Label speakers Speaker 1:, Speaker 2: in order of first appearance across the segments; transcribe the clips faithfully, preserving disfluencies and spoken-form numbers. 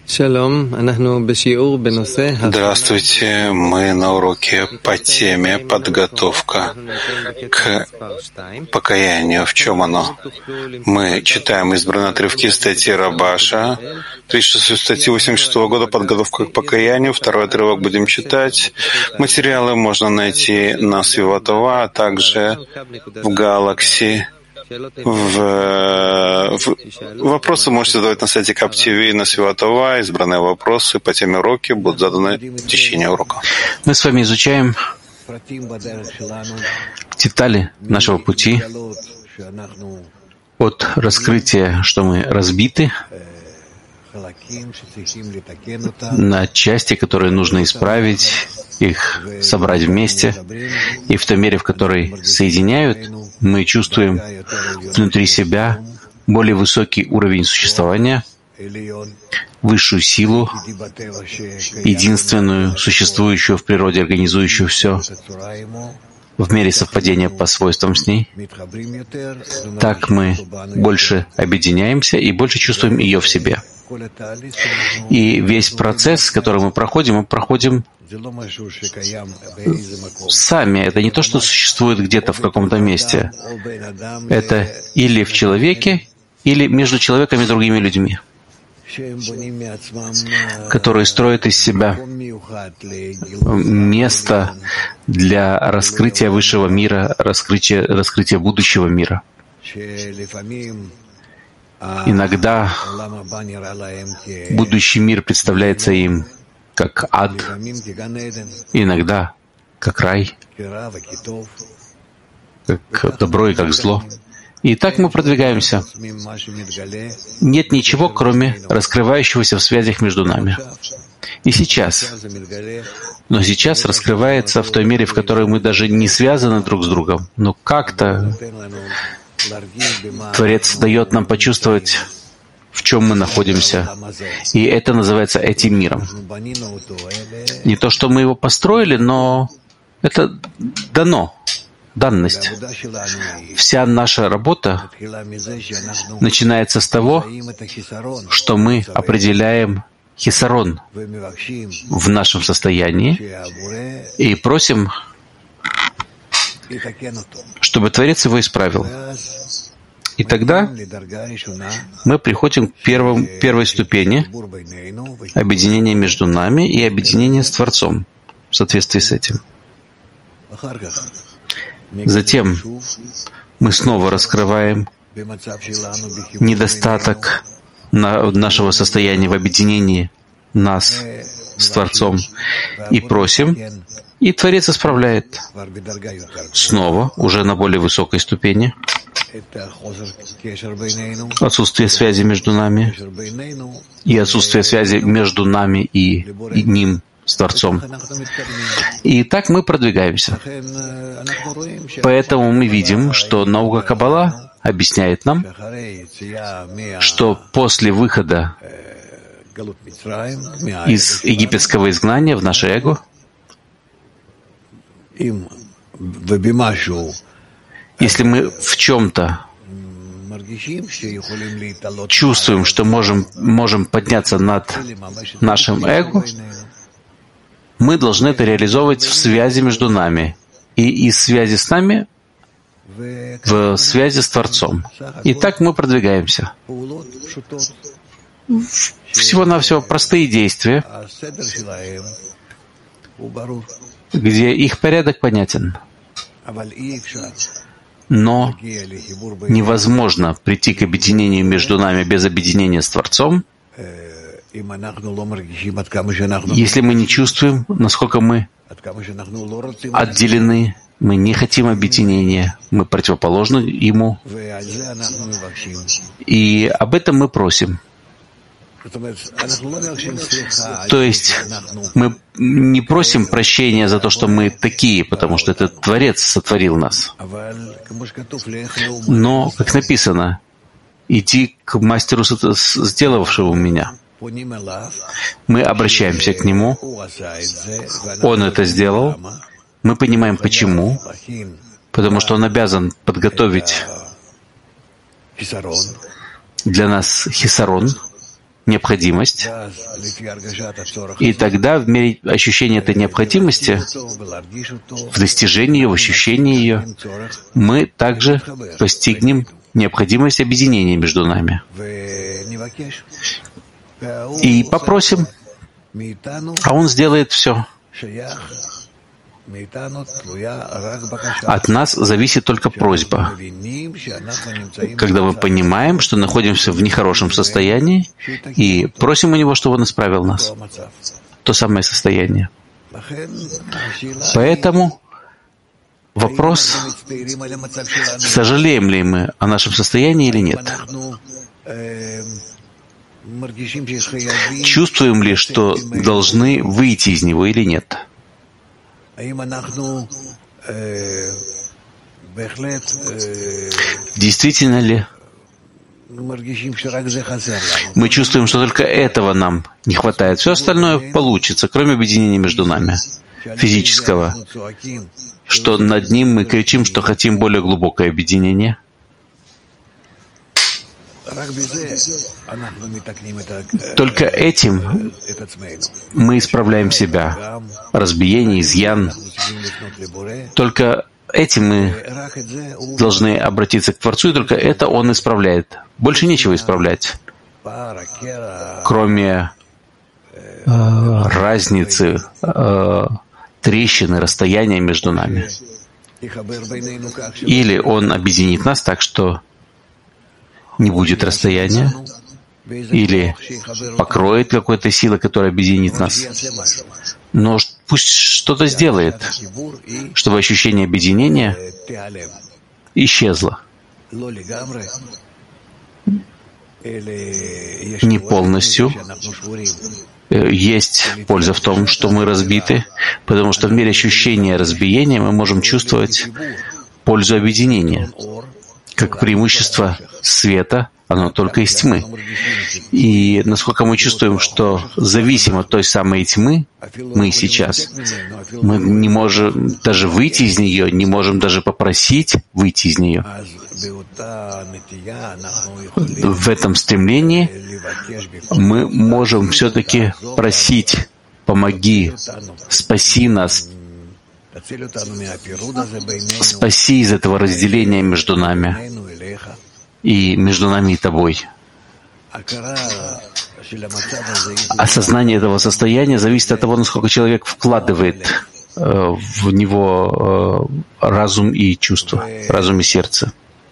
Speaker 1: Здравствуйте, мы на уроке по теме «Подготовка к покаянию». В чем оно? Мы читаем избранные отрывки статьи Рабаша, тридцать шестой статьи восемьдесят шестого года «Подготовка к покаянию». Второй отрывок будем читать. Материалы можно найти на Свиватова, а также в Галакси. В, в, вопросы можете задавать на сайте Кап ти ви, на Свиватова. Избранные вопросы по теме уроки будут заданы в течение урока.
Speaker 2: Мы с вами изучаем детали нашего пути от раскрытия, что мы разбиты, на части, которые нужно исправить, их собрать вместе, и в той мере, в которой соединяют, мы чувствуем внутри себя более высокий уровень существования, высшую силу, единственную, существующую в природе, организующую все, в мере совпадения по свойствам с ней. Так мы больше объединяемся и больше чувствуем ее в себе. И весь процесс, который мы проходим, мы проходим сами. Это не то, что существует где-то в каком-то месте. Это или в человеке, или между человеком и другими людьми, которые строят из себя место для раскрытия высшего мира, раскрытия, раскрытия будущего мира. Иногда будущий мир представляется им как ад, иногда как рай, как добро и как зло. И так мы продвигаемся. Нет ничего, кроме раскрывающегося в связях между нами. И сейчас. Но сейчас раскрывается в той мере, в которой мы даже не связаны друг с другом. Но как-то Творец дает нам почувствовать, в чем мы находимся. И это называется этим миром. Не то, что мы его построили, но это дано, данность. Вся наша работа начинается с того, что мы определяем хисарон в нашем состоянии и просим, чтобы Творец его исправил. И тогда мы приходим к первым, первой ступени объединения между нами и объединения с Творцом в соответствии с этим. Затем мы снова раскрываем недостаток нашего состояния в объединении нас с Творцом и просим, и Творец исправляет снова, уже на более высокой ступени, отсутствие связи между нами и отсутствие связи между нами и, и Ним, с Творцом. И так мы продвигаемся. Поэтому мы видим, что наука Каббала объясняет нам, что после выхода из египетского изгнания в наше эго, если мы в чем-то чувствуем, что можем, можем подняться над нашим эго, мы должны это реализовывать в связи между нами и из связи с нами в связи с Творцом. И так мы продвигаемся. Всего-навсего простые действия, где их порядок понятен. Но невозможно прийти к объединению между нами без объединения с Творцом, если мы не чувствуем, насколько мы отделены, мы не хотим объединения, мы противоположны ему, и об этом мы просим. То есть мы не просим прощения за то, что мы такие, потому что этот Творец сотворил нас. Но, как написано, иди к мастеру, сделавшему меня. Мы обращаемся к нему, он это сделал, мы понимаем почему, потому что он обязан подготовить для нас хисарон, необходимость, и тогда в мере ощущения этой необходимости, в достижении ее, в ощущении ее, мы также постигнем необходимость объединения между нами. И попросим, а Он сделает все. От нас зависит только просьба. Когда мы понимаем, что находимся в нехорошем состоянии, и просим у Него, чтобы Он исправил нас. То самое состояние. Поэтому вопрос, сожалеем ли мы о нашем состоянии или нет. Чувствуем ли, что должны выйти из него или нет. Действительно ли мы чувствуем, что только этого нам не хватает? Все остальное получится, кроме объединения между нами, физического. Что над ним мы кричим, что хотим более глубокое объединение. Только этим мы исправляем себя. Разбиение, изъян. Только этим мы должны обратиться к Творцу, и только это Он исправляет. Больше нечего исправлять, кроме э, разницы, э, трещины, расстояния между нами. Или Он объединит нас так, что не будет расстояния, или покроет какой-то силой, которая объединит нас. Но пусть что-то сделает, чтобы ощущение объединения исчезло. Не полностью. Есть польза в том, что мы разбиты, потому что в мире ощущения разбиения мы можем чувствовать пользу объединения, как преимущество света, оно только из тьмы. И насколько мы чувствуем, что зависим от той самой тьмы, мы сейчас, мы не можем даже выйти из нее, не можем даже попросить выйти из нее. В этом стремлении мы можем все-таки просить: помоги, спаси нас, спаси из этого разделения между нами и между нами и Тобой. Осознание этого состояния зависит от того, насколько человек вкладывает э, в него э, разум и чувство, разум и сердце.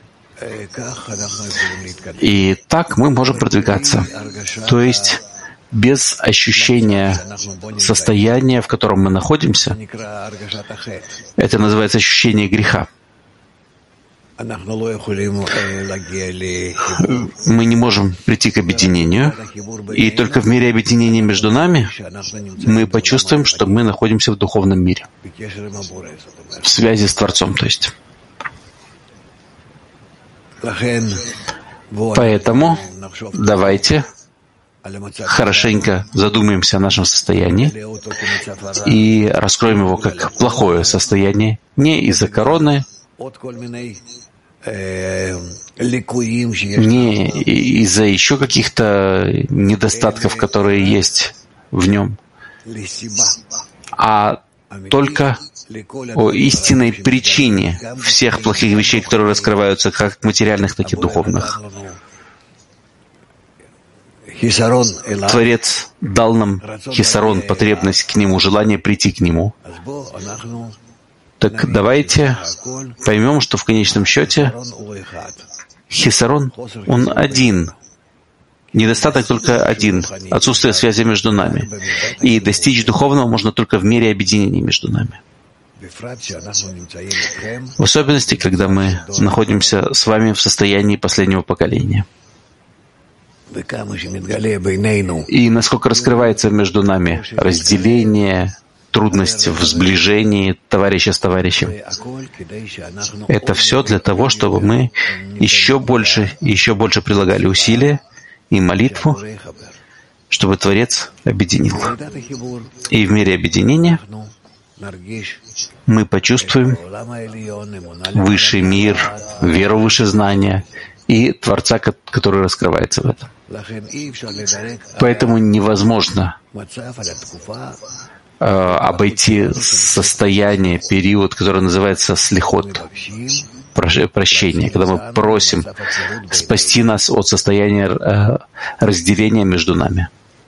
Speaker 2: И так мы можем продвигаться. То есть без ощущения состояния, в котором мы находимся, это называется ощущение греха. Мы не можем прийти к объединению, и только в мире объединения между нами мы почувствуем, что мы находимся в духовном мире, в связи с Творцом, то есть. Поэтому давайте хорошенько задумаемся о нашем состоянии и раскроем его как плохое состояние, не из-за короны, не из-за еще каких-то недостатков, которые есть в нем, а только о истинной причине всех плохих вещей, которые раскрываются как материальных, так и духовных. Творец дал нам хисарон, потребность к Нему, желание прийти к Нему. Так давайте поймем, что в конечном счете хисарон, он один. Недостаток только один. Отсутствие связи между нами. И достичь духовного можно только в мере объединения между нами. В особенности, когда мы находимся с вами в состоянии последнего поколения. И насколько раскрывается между нами разделение, трудность в сближении товарища с товарищем. Это все для того, чтобы мы еще больше и еще больше прилагали усилия и молитву, чтобы Творец объединил. И в мире объединения мы почувствуем высший мир, веру выше знания и Творца, который раскрывается в этом. Поэтому невозможно э, обойти состояние, период, который называется слихот, прощение, когда мы просим спасти нас от состояния э, разделения между нами.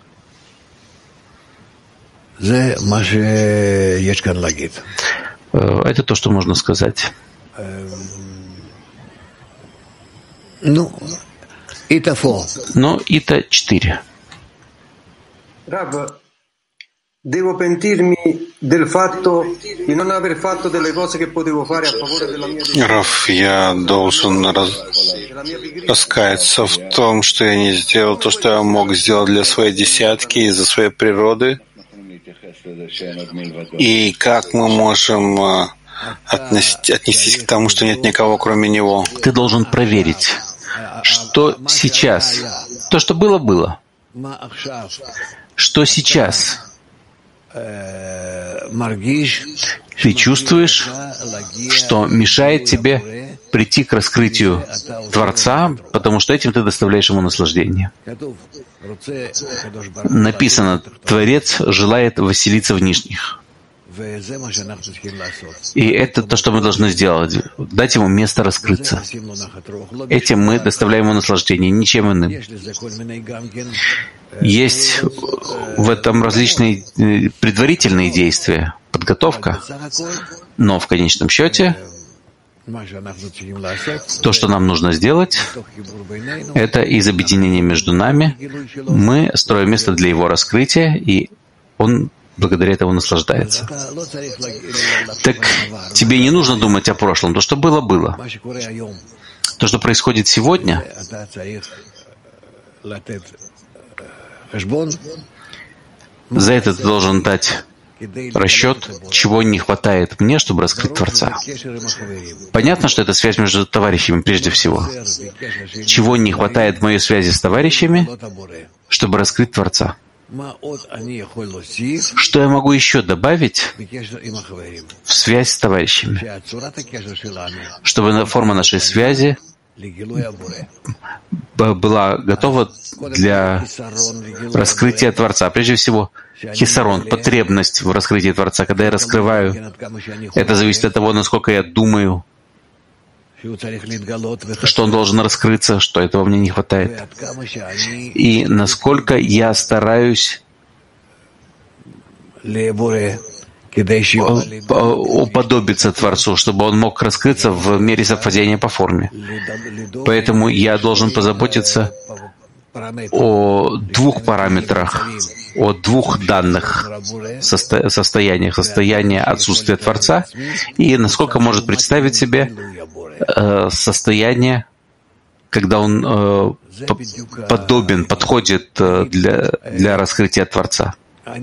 Speaker 2: Это то, что можно сказать.
Speaker 3: Ну,
Speaker 2: Но Ита четыре.
Speaker 4: Devo pentirmi del fatto di non aver fatto delle cose che potevo fare a favore della mia...
Speaker 1: Раф, я должен раз... раскаяться в том, что я не сделал то, что я мог сделать для своей десятки из-за своей природы. И как мы можем отнести, отнестись к тому, что нет никого, кроме него?
Speaker 2: Ты должен проверить, что сейчас, то, что было, было. Что сейчас ты чувствуешь, что мешает тебе прийти к раскрытию Творца, потому что этим ты доставляешь ему наслаждение. Написано, Творец желает вселиться в нижних. И это то, что мы должны сделать. Дать ему место раскрыться. Этим мы доставляем ему наслаждение, ничем иным. Есть в этом различные предварительные действия, подготовка, но в конечном счете то, что нам нужно сделать, это из объединения между нами. Мы строим место для его раскрытия, и он благодаря этому наслаждается. Так тебе не нужно думать о прошлом. То, что было, было. То, что происходит сегодня, за это ты должен дать расчет, чего не хватает мне, чтобы раскрыть Творца. Понятно, что это связь между товарищами прежде всего. Чего не хватает в моей связи с товарищами, чтобы раскрыть Творца. Что я могу еще добавить в связь с товарищами, чтобы форма нашей связи была готова для раскрытия Творца. Прежде всего, хисарон, потребность в раскрытии Творца. Когда я раскрываю, это зависит от того, насколько я думаю, что он должен раскрыться, что этого мне не хватает. И насколько я стараюсь уподобиться Творцу, чтобы он мог раскрыться в мере совпадения по форме. Поэтому я должен позаботиться о двух параметрах, о двух данных состо- состояниях. Состояние отсутствия Творца и насколько может представить себе э, состояние, когда он э, подобен, подходит э, для, для раскрытия Творца.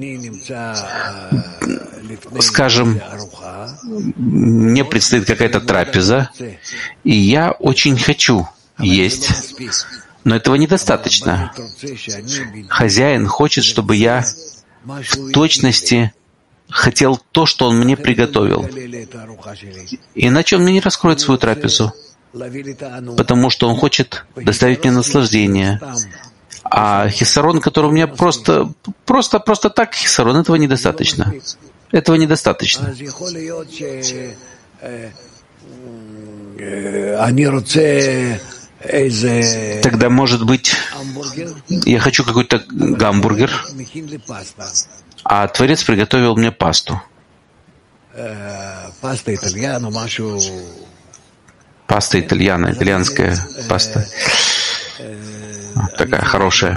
Speaker 2: Скажем, мне предстоит какая-то трапеза, и я очень хочу есть, но этого недостаточно. Хозяин хочет, чтобы я в точности хотел то, что он мне приготовил. Иначе он мне не раскроет свою трапезу, потому что он хочет доставить мне наслаждение. А хисарон, который у меня просто, просто, просто так хисарон, этого недостаточно. Этого недостаточно. Тогда, может быть, я хочу какой-то гамбургер, а Творец приготовил мне пасту. Паста итальяна, итальянская паста. Такая хорошая.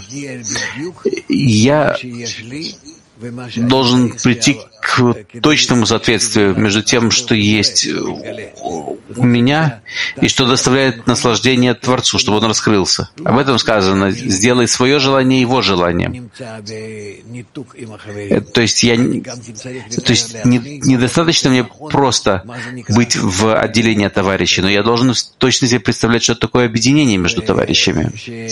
Speaker 2: Я должен прийти к точному соответствию между тем, что есть у меня, и что доставляет наслаждение Творцу, чтобы он раскрылся. Об этом сказано: сделай свое желание его желанием. То есть, я, то есть не, недостаточно мне просто быть в отделении от товарищей, но я должен точно себе представлять, что такое объединение между товарищами.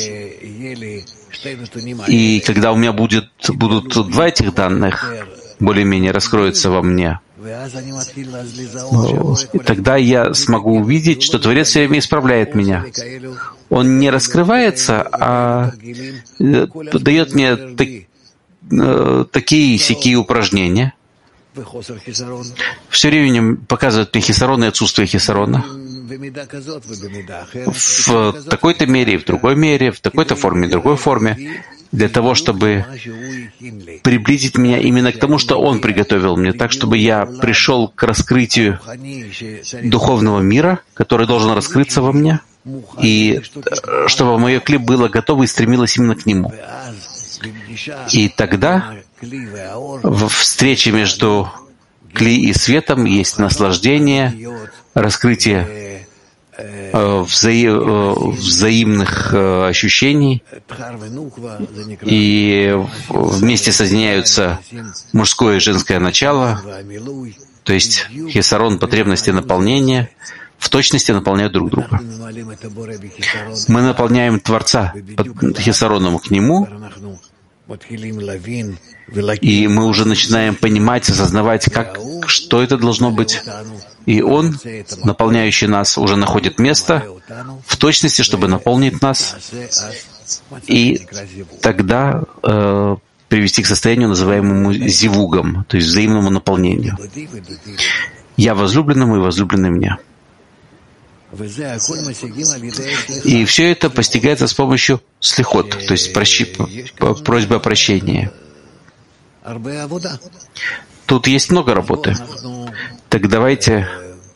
Speaker 2: И когда у меня будет, будут два этих данных, более-менее раскроются во мне, тогда я смогу увидеть, что Творец все время исправляет меня. он не раскрывается, а дает мне так, такие сякие упражнения. Все время показывает мне хисарон и отсутствие хисарона. В такой-то мере, в другой мере, в такой-то форме, в другой форме, для того, чтобы приблизить меня именно к тому, что Он приготовил мне, так, чтобы я пришел к раскрытию духовного мира, который должен раскрыться во мне, и чтобы мое кли было готово и стремилось именно к Нему. И тогда в встрече между кли и светом есть наслаждение, раскрытие взаи- взаимных ощущений, и вместе соединяются мужское и женское начало, то есть хисарон, потребности наполнения, в точности наполняют друг друга. Мы наполняем Творца под хисароном к Нему, и мы уже начинаем понимать, осознавать, как, что это должно быть. И Он, наполняющий нас, уже находит место в точности, чтобы наполнить нас, и тогда э, привести к состоянию, называемому зивугом, то есть взаимному наполнению. Я возлюбленному и возлюбленный мне. И все это постигается с помощью слихот, то есть прощи, просьбы о прощении. Тут есть много работы. Так давайте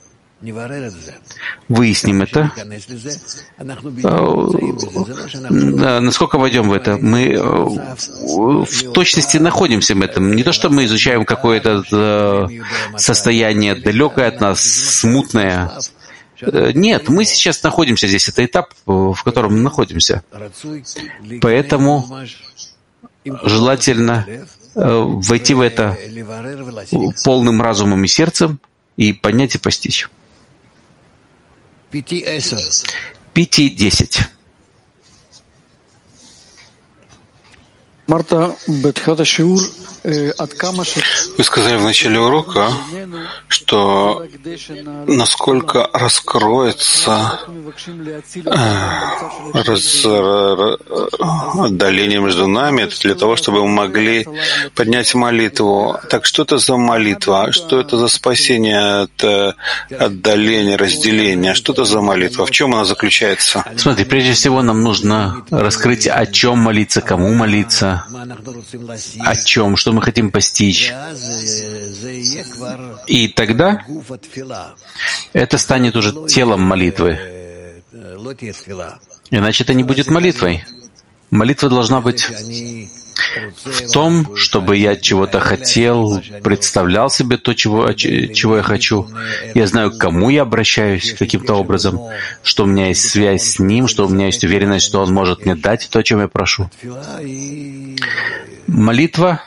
Speaker 2: выясним это. Насколько войдем в это? Мы в точности находимся в этом. Не то, что мы изучаем какое-то состояние далекое от нас, смутное. Нет, мы сейчас находимся здесь. Это этап, в котором мы находимся. Поэтому желательно войти в это полным разумом и сердцем и поднять и постичь. Пяти десять.
Speaker 5: Марта,
Speaker 1: Вы сказали в начале урока, что насколько раскроется э, раз, отдаление между нами, это для того, чтобы мы могли поднять молитву. Так что это за молитва? Что это за спасение от отдаления, разделения? Что это за молитва? В чем она заключается?
Speaker 2: Смотри, прежде всего нам нужно раскрыть, о чем молиться, кому молиться, о чем, что мы хотим постичь. И тогда это станет уже телом молитвы. Иначе это не будет молитвой. Молитва должна быть в том, чтобы я чего-то хотел, представлял себе то, чего, чего я хочу. Я знаю, к кому я обращаюсь каким-то образом, что у меня есть связь с Ним, что у меня есть уверенность, что Он может мне дать то, о чем я прошу. Молитва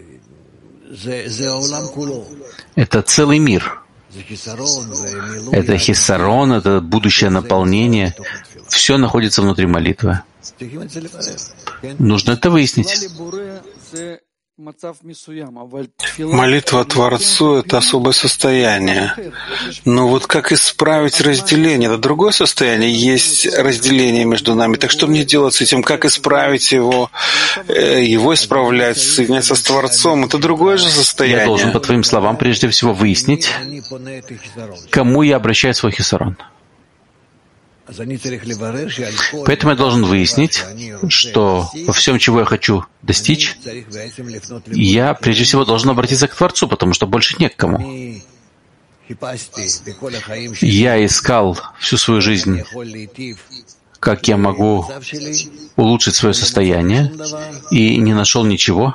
Speaker 2: — это целый мир. Это хисарон, это будущее наполнение. Все находится внутри молитвы. Нужно это выяснить.
Speaker 1: Молитва Творцу — это особое состояние. Но вот как исправить разделение? Это другое состояние. Есть разделение между нами. Так что мне делать с этим? Как исправить его? Его исправлять, соединяться с Творцом — это другое же состояние.
Speaker 2: Я должен, по твоим словам, прежде всего выяснить, к кому я обращаю свой хисарон. Поэтому я должен выяснить, что во всем, чего я хочу достичь, я прежде всего должен обратиться к Творцу, потому что больше не к кому. Я искал всю свою жизнь, как я могу улучшить свое состояние, и не нашел ничего.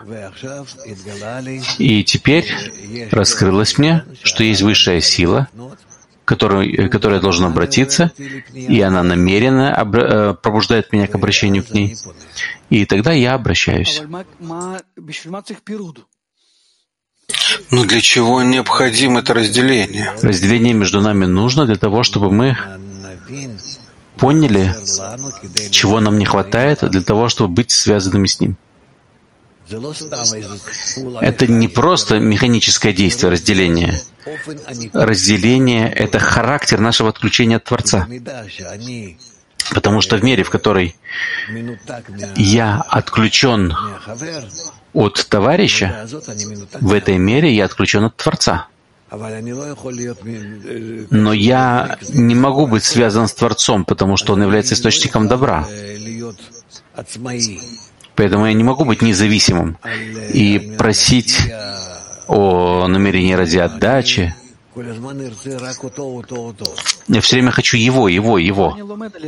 Speaker 2: И теперь раскрылось мне, что есть высшая сила, Которой, которой я должен обратиться, и она намеренно обра- пробуждает меня к обращению к ней. И тогда я обращаюсь.
Speaker 1: Но для чего необходимо это разделение?
Speaker 2: Разделение между нами нужно для того, чтобы мы поняли, чего нам не хватает, для того, чтобы быть связанными с Ним. Это не просто механическое действие разделения. Разделение — это характер нашего отключения от Творца. Потому что в мере, в которой я отключен от товарища, в этой мере я отключен от Творца. Но я не могу быть связан с Творцом, потому что Он является источником добра. Поэтому я не могу быть независимым и просить о намерении ради отдачи. Я все время хочу его, его, его.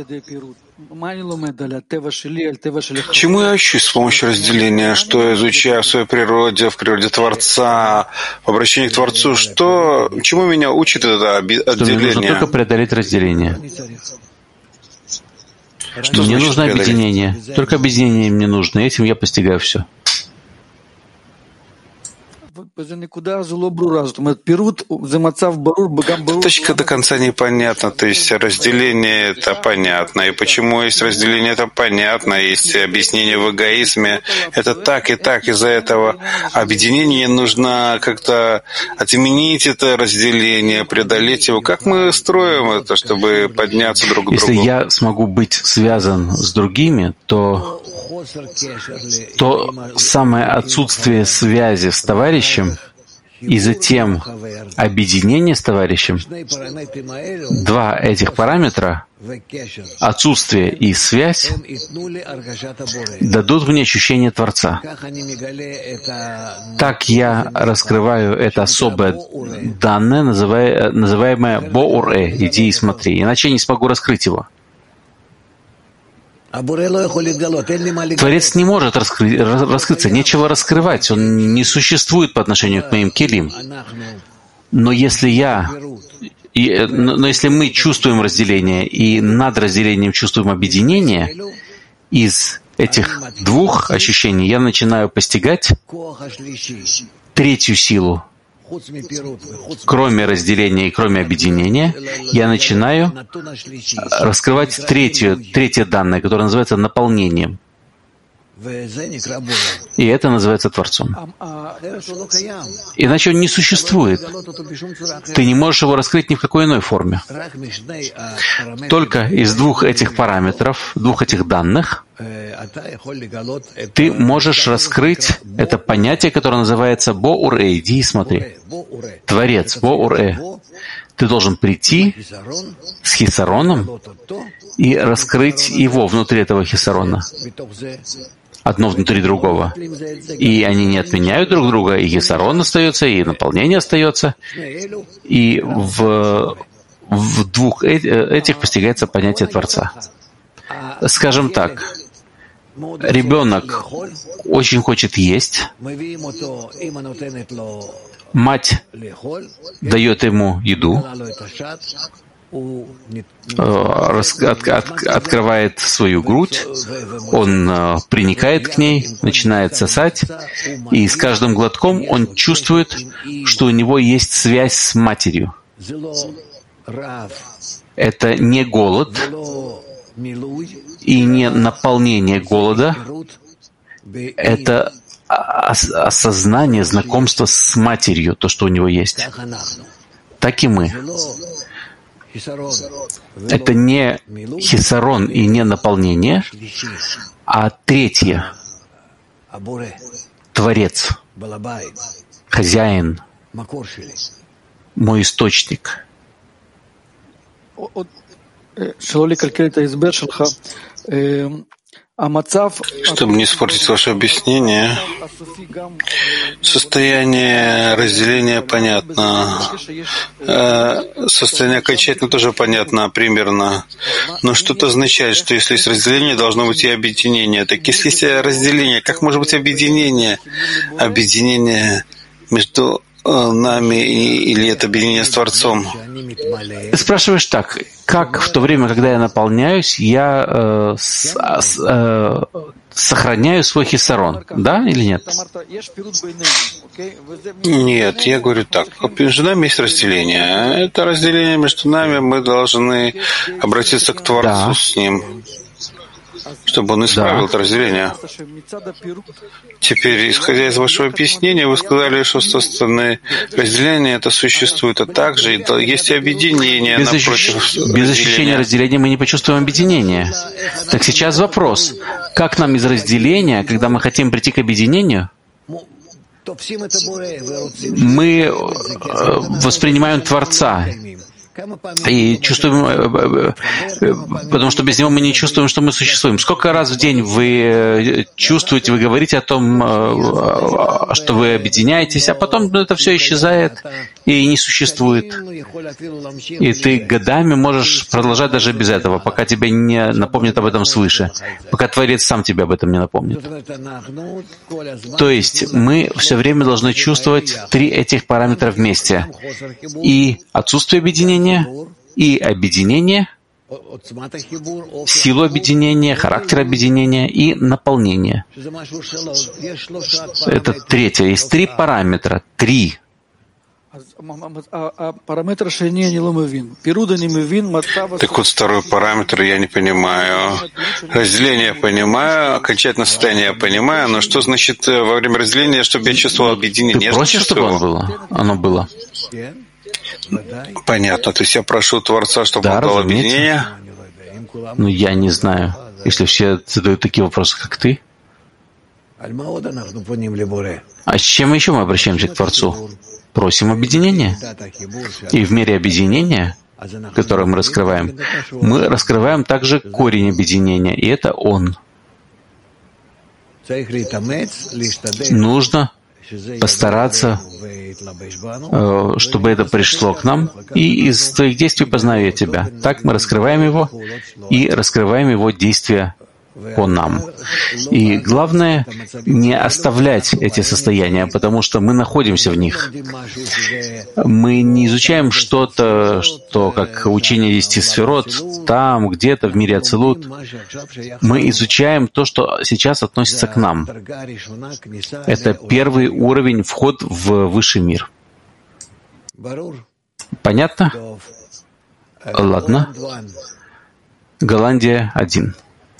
Speaker 1: Чему я учусь с помощью разделения? Что я изучаю в своей природе, в природе Творца, в обращении к Творцу? Что, чему меня учит это отделение?
Speaker 2: Что мне нужно только преодолеть разделение.
Speaker 1: Что
Speaker 2: мне нужно
Speaker 1: преодолеть?
Speaker 2: Объединение. Только объединение мне нужно. Этим я постигаю все.
Speaker 1: Точка до конца непонятна. То есть разделение — это понятно. И почему есть разделение — это понятно. Есть объяснение в эгоизме. Это так и так. Из-за этого объединение нужно как-то отменить это разделение, преодолеть его. Как мы строим это, чтобы подняться друг к другу?
Speaker 2: Если я смогу быть связан с другими, то, то самое отсутствие связи с товарищем и затем объединение с товарищем, два этих параметра, отсутствие и связь, дадут мне ощущение Творца. Так я раскрываю это особое данное, называемое «бо-ур-э» — «иди и смотри», иначе я не смогу раскрыть его. Творец не может раскры... раскрыться, нечего раскрывать, он не существует по отношению к моим келим. Но если я, и, но если мы чувствуем разделение и над разделением чувствуем объединение, из этих двух ощущений я начинаю постигать третью силу. Кроме разделения и кроме объединения, я начинаю раскрывать третье, третье данное, которое называется наполнением. И это называется Творцом. Иначе он не существует. Ты не можешь его раскрыть ни в какой иной форме. Только из двух этих параметров, двух этих данных, ты можешь раскрыть это понятие, которое называется «бо-ур-э», иди и смотри. Творец, «бо-ур-э». Ты должен прийти с хисароном и раскрыть его внутри этого хисарона. Одно внутри другого. И они не отменяют друг друга, и хисарон остается, и наполнение остается. И в, в двух этих постигается понятие Творца. Скажем так, ребенок очень хочет есть, мать дает ему еду, От, от, открывает свою грудь, он uh, приникает к ней, начинает сосать, и с каждым глотком он чувствует, что у него есть связь с матерью. Это не голод и не наполнение голода, это осознание, знакомство с матерью, то, что у него есть. Так и мы. Это не хисарон и не наполнение, а третье — Творец, хозяин, мой источник.
Speaker 1: Чтобы не испортить ваше объяснение, состояние разделения понятно, состояние окончательно тоже понятно примерно, но что-то означает, что если есть разделение, должно быть и объединение. Так если есть разделение, как может быть объединение? Объединение между нами или это объединение с Творцом?
Speaker 2: Ты спрашиваешь так, как в то время, когда я наполняюсь, я э, с, э, сохраняю свой хисарон, да или нет?
Speaker 1: Нет, я говорю так. Между нами есть разделение. Это разделение между нами, мы должны обратиться к Творцу, да, с ним. чтобы он исправил
Speaker 2: Да.
Speaker 1: это разделение. Теперь, исходя из вашего объяснения, вы сказали, что со стороны разделения это существует, а также есть и объединение
Speaker 2: Без,
Speaker 1: напротив
Speaker 2: ощущ... Без ощущения разделения мы не почувствуем объединение. Так сейчас вопрос. Как нам из разделения, когда мы хотим прийти к объединению, мы воспринимаем Творца и чувствуем, потому что без него мы не чувствуем, что мы существуем. Сколько раз в день вы чувствуете, вы говорите о том, что вы объединяетесь, а потом это все исчезает и не существует. И ты годами можешь продолжать даже без этого, пока тебе не напомнят об этом свыше, пока Творец сам тебе об этом не напомнит. То есть мы все время должны чувствовать три этих параметра вместе. И отсутствие объединения, и объединение, силу объединения, характер объединения и наполнение. Это третье. Есть три параметра. Три.
Speaker 1: Так вот, второй параметр я не понимаю. Разделение я понимаю, окончательное состояние я понимаю, но что значит во время разделения, чтобы я чувствовал объединение?
Speaker 2: Ты просишь, чтобы оно было? Оно было.
Speaker 1: Понятно. То есть я прошу Творца, чтобы
Speaker 2: да,
Speaker 1: он дал
Speaker 2: разумеется.
Speaker 1: объединение?
Speaker 2: Ну, я не знаю. Если все задают такие вопросы, как ты. А с чем еще мы обращаемся к Творцу? Просим объединения. И в мере объединения, которое мы раскрываем, мы раскрываем также корень объединения, и это Он. Нужно постараться, чтобы это пришло к нам, и из твоих действий познаю я тебя. Так мы раскрываем его и раскрываем его действия по нам. И главное — не оставлять эти состояния, потому что мы находимся в них. Мы не изучаем что-то, что как учение десяти сферот, там, где-то в мире Ацилут. Мы изучаем то, что сейчас относится к нам. Это первый уровень, вход в высший мир. Понятно? Ладно. Голландия один.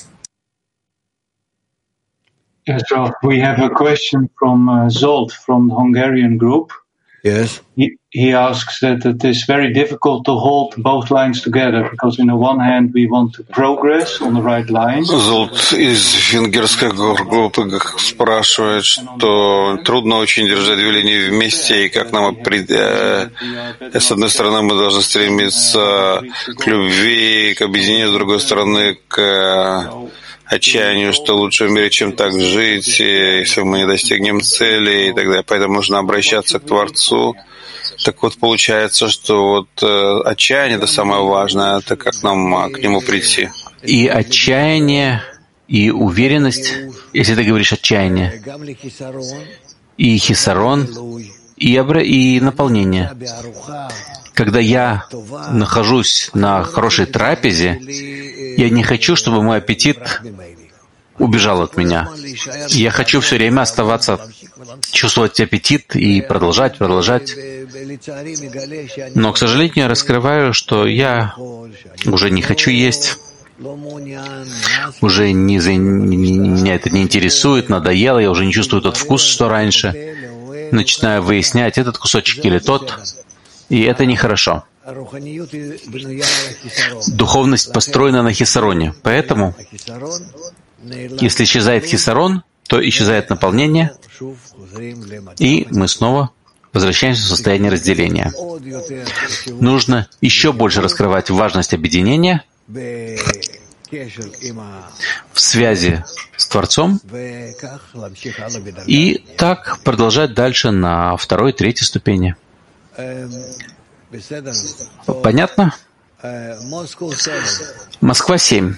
Speaker 5: Yes, Rav, we have a question from uh, Zolt from the Hungarian group.
Speaker 3: Yes.
Speaker 5: He, he asks that it is very difficult to hold both lines together because, on the one hand, we want to progress on the right line.
Speaker 1: Золт из венгерской группы спрашивает, что трудно очень держать две линии вместе, и как нам э, с одной стороны мы должны стремиться к любви, к объединению, с другой стороны к отчаянию, что лучше в мире, чем так жить, если мы не достигнем цели и так далее. Поэтому нужно обращаться к Творцу. Так вот, получается, что вот э, отчаяние — это самое важное, это как нам к нему прийти.
Speaker 2: И отчаяние, и уверенность, если ты говоришь отчаяние, и хисарон, и, обра... и наполнение. Когда я нахожусь на хорошей трапезе, я не хочу, чтобы мой аппетит убежал от меня. Я хочу все время оставаться, чувствовать аппетит и продолжать, продолжать. Но, к сожалению, я раскрываю, что я уже не хочу есть, уже не, меня это не интересует, надоело, я уже не чувствую тот вкус, что раньше. Начинаю выяснять, этот кусочек или тот, и это нехорошо. Духовность построена на хисароне, поэтому, если исчезает хисарон, то исчезает наполнение, и мы снова возвращаемся в состояние разделения. Нужно еще больше раскрывать важность объединения в связи с Творцом и так продолжать дальше на второй, третьей ступени. Понятно? Москва семь.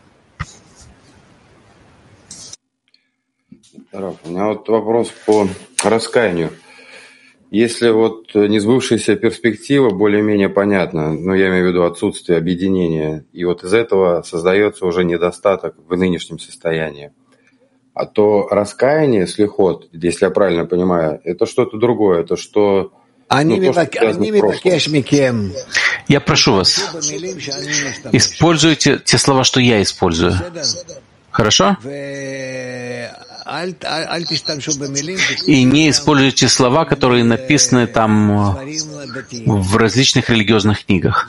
Speaker 6: Раф, у меня вот вопрос по раскаянию. Если вот несбывшаяся перспектива более-менее понятна, но я имею в виду отсутствие объединения, и вот из этого создается уже недостаток в нынешнем состоянии, а то раскаяние, слихот, если я правильно понимаю, это что-то другое, это что... Ну, то, что
Speaker 2: я прошу вас, используйте те слова, что я использую. Хорошо? И не используйте слова, которые написаны там в различных религиозных книгах.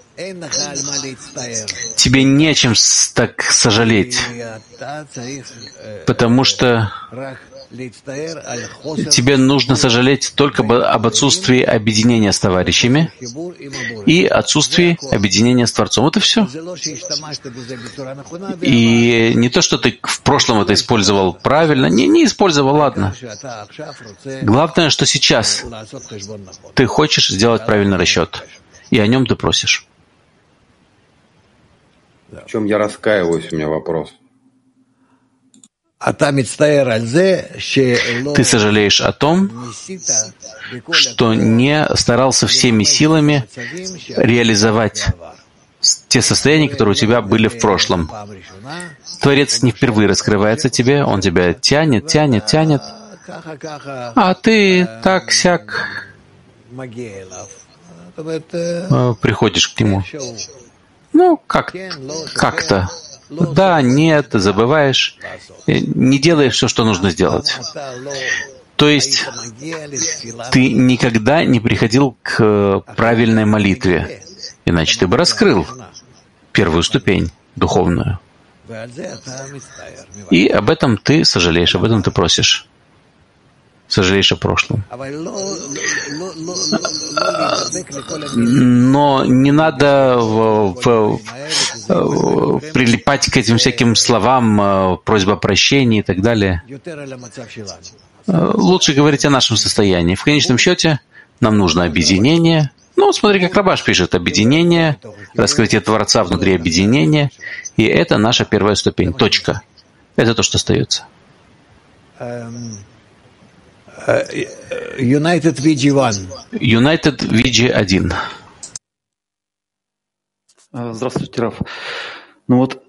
Speaker 2: Тебе не о чем так сожалеть, потому что тебе нужно сожалеть только об отсутствии объединения с товарищами и отсутствии объединения с Творцом. Вот и все. И не то, что ты в прошлом это использовал правильно, не, не использовал, ладно. Главное, что сейчас ты хочешь сделать правильный расчет, и о нем ты просишь.
Speaker 6: В чем я раскаиваюсь, у меня вопрос.
Speaker 2: Ты сожалеешь о том, что не старался всеми силами реализовать те состояния, которые у тебя были в прошлом. Творец не впервые раскрывается тебе, он тебя тянет, тянет, тянет, а ты так-сяк приходишь к нему. Ну, как, как-то. Да, нет, ты забываешь, не делаешь все, что нужно сделать. То есть ты никогда не приходил к правильной молитве, иначе ты бы раскрыл первую ступень духовную. И об этом ты сожалеешь, об этом ты просишь. Сожалеешь о прошлом. Но не надо в, в, в, прилипать к этим всяким словам, просьба о прощении и так далее. Лучше говорить о нашем состоянии. В конечном счете нам нужно объединение. Ну, смотри, как Рабаш пишет. Объединение, раскрытие Творца внутри объединения. И это наша первая ступень. Точка. Это то, что остается.
Speaker 3: United ви джи один.
Speaker 2: United ви джи один.
Speaker 7: Здравствуйте, Раф. Ну вот,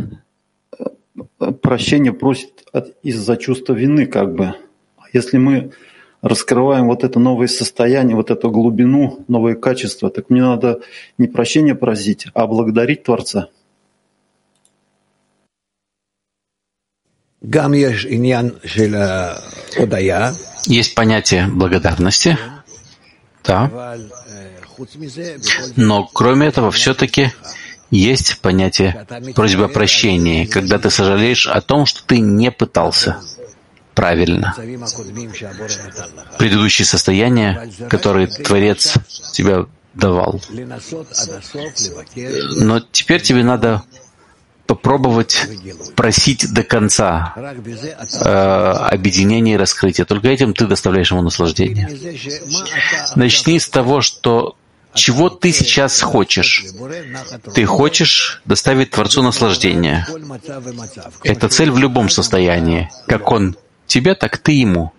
Speaker 7: прощение просит от, из-за чувства вины, как бы. Если мы раскрываем вот это новое состояние, вот эту глубину, новые качества, так мне надо не прощение просить, а благодарить Творца.
Speaker 2: Есть понятие благодарности, да. Но кроме этого все-таки есть понятие просьбы о прощении, когда ты сожалеешь о том, что ты не пытался правильно. Предыдущие состояния, которые Творец тебе давал. Но теперь тебе надо попробовать просить до конца э, объединения и раскрытия. Только этим ты доставляешь ему наслаждение. Начни с того, что чего ты сейчас хочешь. Ты хочешь доставить Творцу наслаждение. Это цель в любом состоянии. Как он тебе, так ты ему.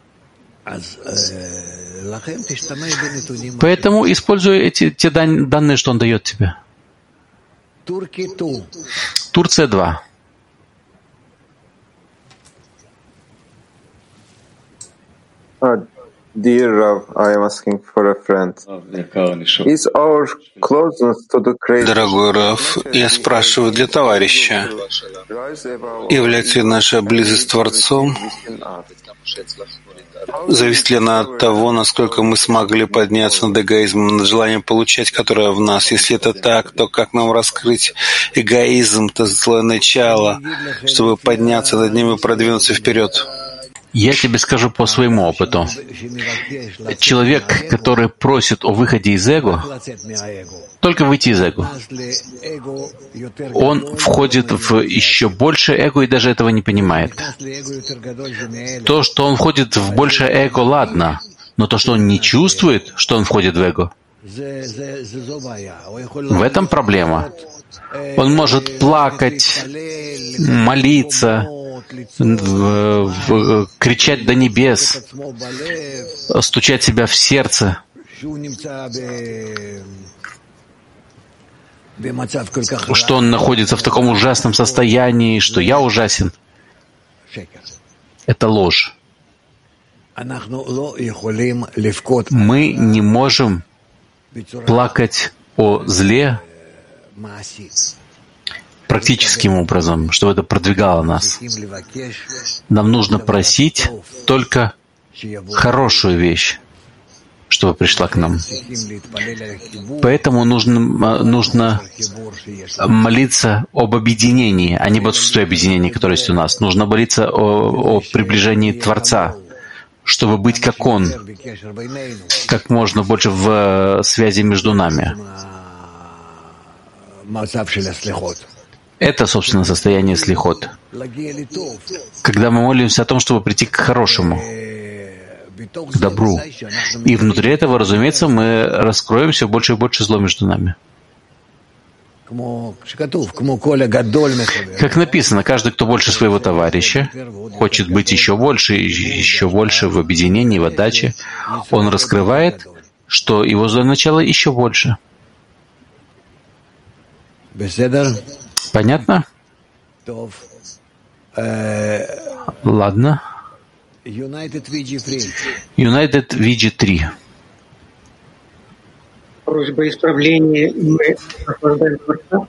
Speaker 2: Поэтому используй эти те данные, что он дает тебе. Турция два.
Speaker 8: Uh, dear Rav, I am asking for a friend. Is our closeness to the Creator...
Speaker 1: Дорогой Рав, я спрашиваю для товарища, является ли наша близость с Творцом, зависит ли она от того, насколько мы смогли подняться над эгоизмом, над желанием получать, которое в нас? Если это так, то как нам раскрыть эгоизм, то злое начало, чтобы подняться над ним и продвинуться вперед?
Speaker 2: Я тебе скажу по своему опыту. Человек, который просит о выходе из эго, только выйти из эго, он входит в еще больше эго и даже этого не понимает. То, что он входит в большее эго, ладно, но то, что он не чувствует, что он входит в эго, в этом проблема. Он может плакать, молиться, в, в, кричать до небес, стучать себя в сердце, что он находится в таком ужасном состоянии, что я ужасен. Это ложь. Мы не можем плакать о зле практическим образом, чтобы это продвигало нас. Нам нужно просить только хорошую вещь, чтобы пришла к нам. Поэтому нужно, нужно молиться об объединении, а не об отсутствии объединения, которое есть у нас. Нужно молиться о, о приближении Творца, чтобы быть как Он, как можно больше в связи между нами. Это, собственно, состояние слихот. Когда мы молимся о том, чтобы прийти к хорошему, к добру. И внутри этого, разумеется, мы раскроем все больше и больше зло между нами. Как написано, каждый, кто больше своего товарища, хочет быть еще больше и еще больше в объединении, в отдаче, он раскрывает, что его злое начало еще больше. Понятно? Ладно. United ви джи три.
Speaker 9: Просьба исправления. Мы охлаждаем Творца.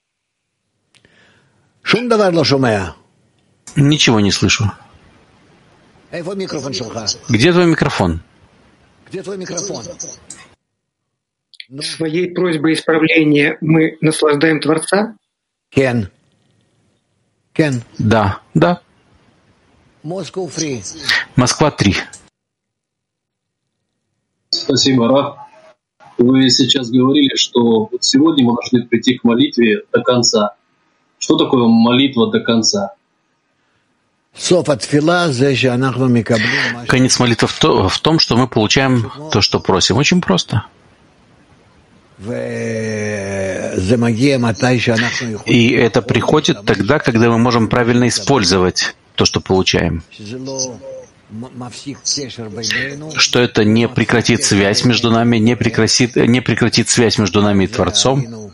Speaker 2: Ничего не слышу. Где твой микрофон?
Speaker 9: Своей просьбой исправления мы наслаждаем Творца?
Speaker 3: Кен. Кен.
Speaker 2: Да, да. Москва три.
Speaker 10: Спасибо, Раф. Вы сейчас говорили, что вот сегодня мы должны прийти к молитве до конца. Что такое молитва до конца?
Speaker 2: Конец молитвы в, то, в том, что мы получаем то, что просим. Очень просто. И это приходит тогда, когда мы можем правильно использовать то, что получаем. Что это не прекратит связь между нами, не прекратит, не прекратит связь между нами и Творцом,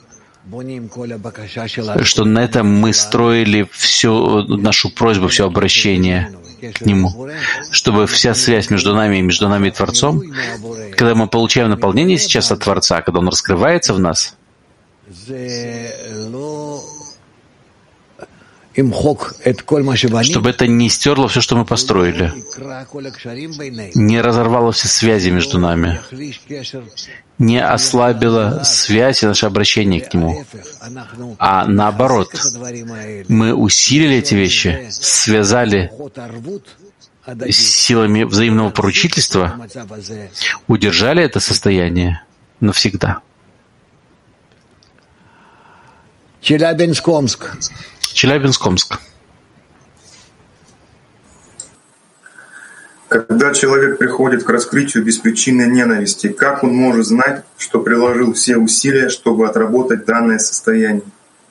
Speaker 2: что на этом мы строили всю нашу просьбу, все обращение к Нему, чтобы вся связь между нами и между нами и Творцом, когда мы получаем наполнение сейчас от Творца, когда Он раскрывается в нас, чтобы это не стерло все, что мы построили, не разорвало все связи между нами, не ослабило связь и наше обращение к Нему, а наоборот, мы усилили эти вещи, связали силами взаимного поручительства, удержали это состояние навсегда.
Speaker 3: Челябинск-Омск.
Speaker 2: Челябинск-Омск.
Speaker 11: Когда человек приходит к раскрытию беспричинной ненависти, как он может знать, что приложил все усилия, чтобы отработать данное состояние?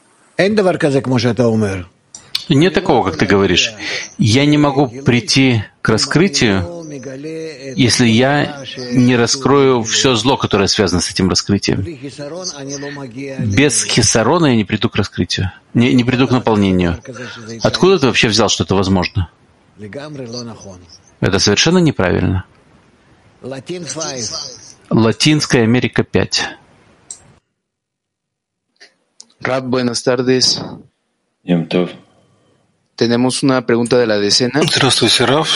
Speaker 2: Нет такого, как ты говоришь. Я не могу прийти к раскрытию, если я не раскрою все зло, которое связано с этим раскрытием. Без хисарона я не приду к раскрытию, не, не приду к наполнению. Откуда ты вообще взял, что это возможно? Это совершенно неправильно. Латинская Америка пять.
Speaker 12: Rab, buenas tardes. Tenemos una pregunta de la decena.
Speaker 1: Здравствуйте, Рав.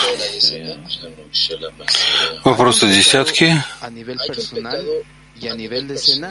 Speaker 1: Вопрос о десятке.
Speaker 12: A nivel personal y a nivel decena.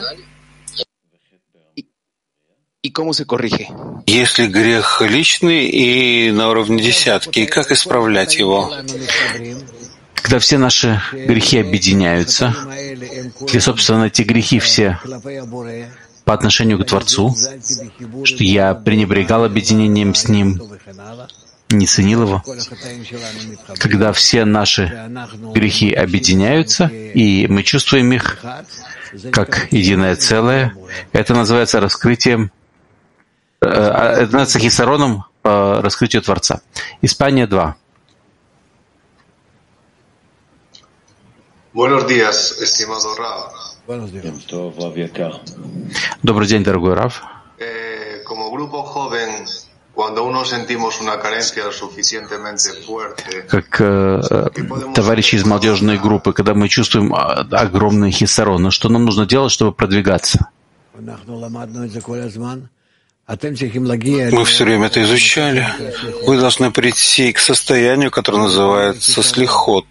Speaker 12: ¿Y cómo se corrige?
Speaker 1: Если грех личный и на уровне десятки, как исправлять его?
Speaker 2: Когда все наши грехи объединяются, и, собственно, эти грехи все по отношению к Творцу, что я пренебрегал объединением с Ним, не ценил его. Когда все наши грехи объединяются, и мы чувствуем их как единое целое, это называется раскрытием, это называется хисароном по раскрытию Творца. Испания два.
Speaker 13: Buenos días, estimado Rav.
Speaker 2: Добрый день, дорогой Рав.
Speaker 13: Como grupo joven, cuando uno sentimos una carencia lo suficientemente fuerte,
Speaker 2: как э, товарищи из молодежной группы, когда мы чувствуем огромный хисарон, что нам нужно делать, чтобы продвигаться?
Speaker 1: Вы все время это изучали. Вы должны прийти к состоянию, которое называется слихот,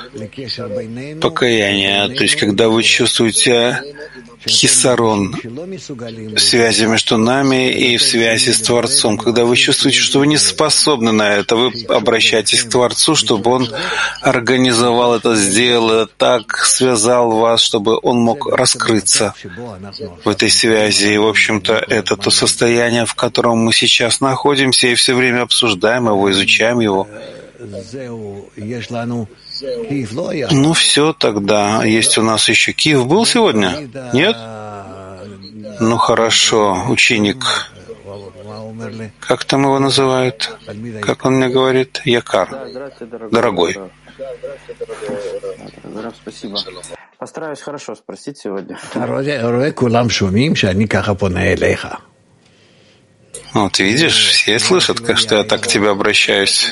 Speaker 1: покаяние. То есть, когда вы чувствуете хисарон, связи между нами и в связи с Творцом. Когда вы чувствуете, что вы не способны на это, вы обращаетесь к Творцу, чтобы Он организовал это, сделал это так, связал вас, чтобы Он мог раскрыться в этой связи. И, в общем-то, это то состояние, в котором мы сейчас находимся, и все время обсуждаем его, изучаем его. Ну все, тогда есть у нас еще Киев. Был сегодня? Нет? Ну хорошо, ученик. Как там его называют? Как он мне говорит? Якар. Дорогой.
Speaker 14: Спасибо. Постараюсь хорошо спросить сегодня.
Speaker 1: Вот видишь, все слышат, что я так к тебе обращаюсь.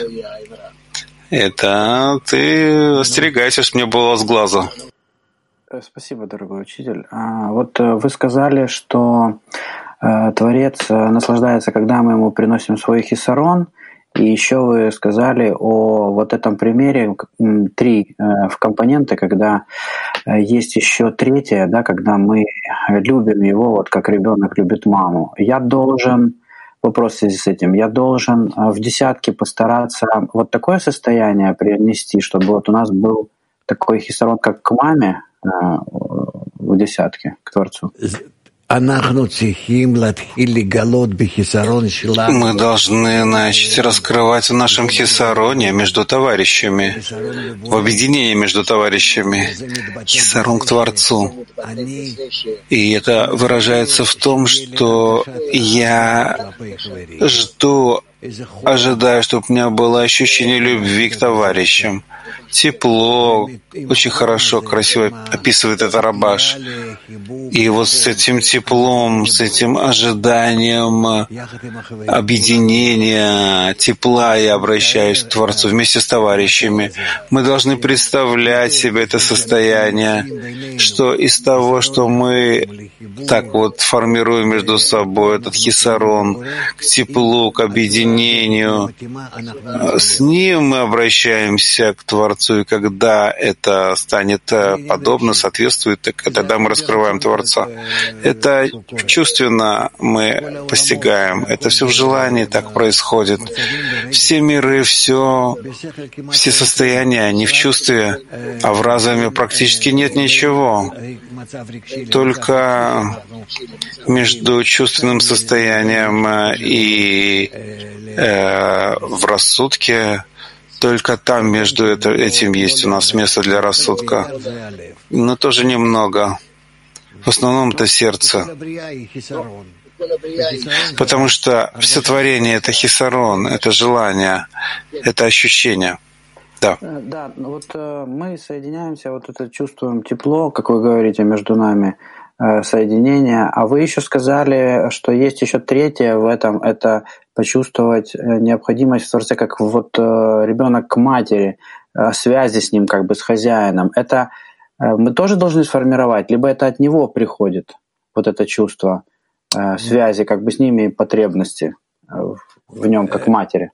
Speaker 1: Это ты остерегайся, чтобы не было с глаза.
Speaker 14: Спасибо, дорогой учитель. А, вот вы сказали, что э, Творец наслаждается, когда мы ему приносим свой хисарон, и еще вы сказали о вот этом примере три э, в компоненты, когда э, есть еще третье, да, когда мы любим его, вот как ребенок любит маму. Я должен Вопрос в связи с этим. Я должен в десятке постараться вот такое состояние привнести, чтобы вот у нас был такой хисарон, как к маме в десятке, к Творцу.
Speaker 1: Мы должны начать раскрывать в нашем хисароне между товарищами, в объединении между товарищами, хисарон к Творцу. И это выражается в том, что я жду, ожидаю, чтобы у меня было ощущение любви к товарищам. Тепло, очень хорошо, красиво описывает это Рабаш. И вот с этим теплом, с этим ожиданием объединения, тепла я обращаюсь к Творцу вместе с товарищами. Мы должны представлять себе это состояние, что из того, что мы так вот формируем между собой этот хисарон, к теплу, к объединению, с ним мы обращаемся к Творцу. И когда это станет подобно, соответствует, так тогда мы раскрываем Творца. Это чувственно мы постигаем. Это все в желании так происходит. Все миры, все, все состояния, они в чувстве, а в разуме практически нет ничего. Только между чувственным состоянием и э, в рассудке, только там между это, этим есть у нас место для рассудка. Но тоже немного. В основном это сердце. Потому что все творение — это хисарон, это желание, это ощущение. Да.
Speaker 14: Да, вот мы соединяемся, вот это чувствуем тепло, как вы говорите, между нами, соединение. А вы еще сказали, что есть еще третье в этом, это почувствовать необходимость в Творце, как вот ребенок к матери, связи с ним, как бы с хозяином. Это мы тоже должны сформировать, либо это от него приходит, вот это чувство связи, как бы с ними, потребности в нем, как матери.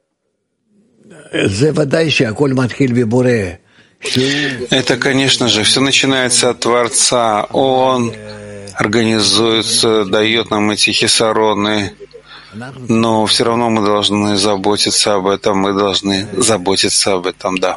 Speaker 1: Это, конечно же, все начинается от Творца. Он организуется, дает нам эти хисароны, но все равно мы должны заботиться об этом, мы должны заботиться об этом, да.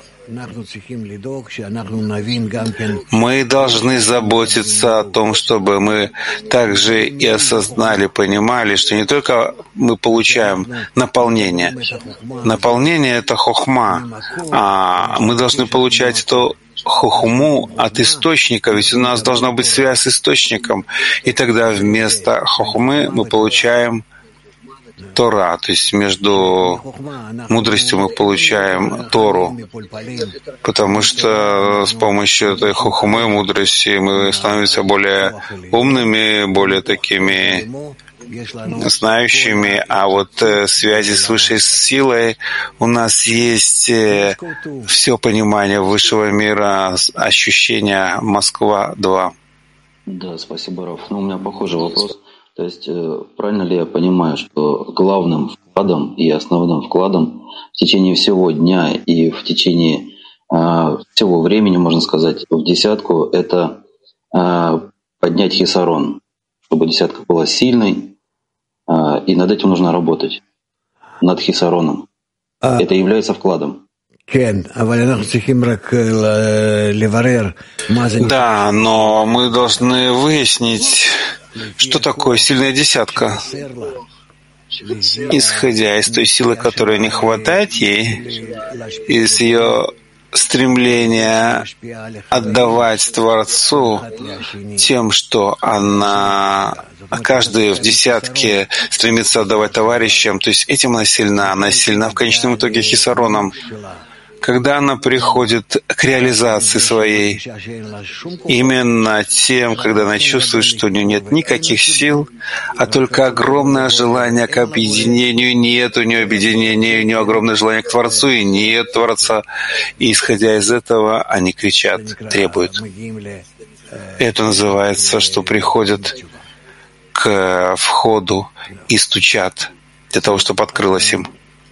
Speaker 1: Мы должны заботиться о том, чтобы мы также и осознали, понимали, что не только мы получаем наполнение. Наполнение — это хохма, а мы должны получать эту хохму от источника, ведь у нас должна быть связь с источником, и тогда вместо хохмы мы получаем Тора, то есть между мудростью мы получаем Тору, потому что с помощью этой хохмы, мудрости, мы становимся более умными, более такими знающими, а вот э, связи с высшей силой у нас есть э, все понимание высшего мира, ощущения Москва-два.
Speaker 15: Да, спасибо, Раф. Ну, у меня похожий вопрос. То есть правильно ли я понимаю, что главным вкладом и основным вкладом в течение всего дня и в течение э, всего времени, можно сказать, в десятку — это э, поднять хисарон, чтобы десятка была сильной, э, и над этим нужно работать, над хисароном. А... Это является вкладом.
Speaker 1: Да, но мы должны выяснить, что такое сильная десятка, исходя из той силы, которой не хватает ей, из ее стремления отдавать Творцу тем, что она, каждый в десятке стремится отдавать товарищам, то есть этим она сильна, она сильна в конечном итоге хисароном. Когда она приходит к реализации своей, именно тем, когда она чувствует, что у нее нет никаких сил, а только огромное желание к объединению, нет у нее объединения, у нее огромное желание к Творцу, и нет Творца. И исходя из этого, они кричат, требуют. Это называется, что приходят к входу и стучат для того, чтобы открылось им.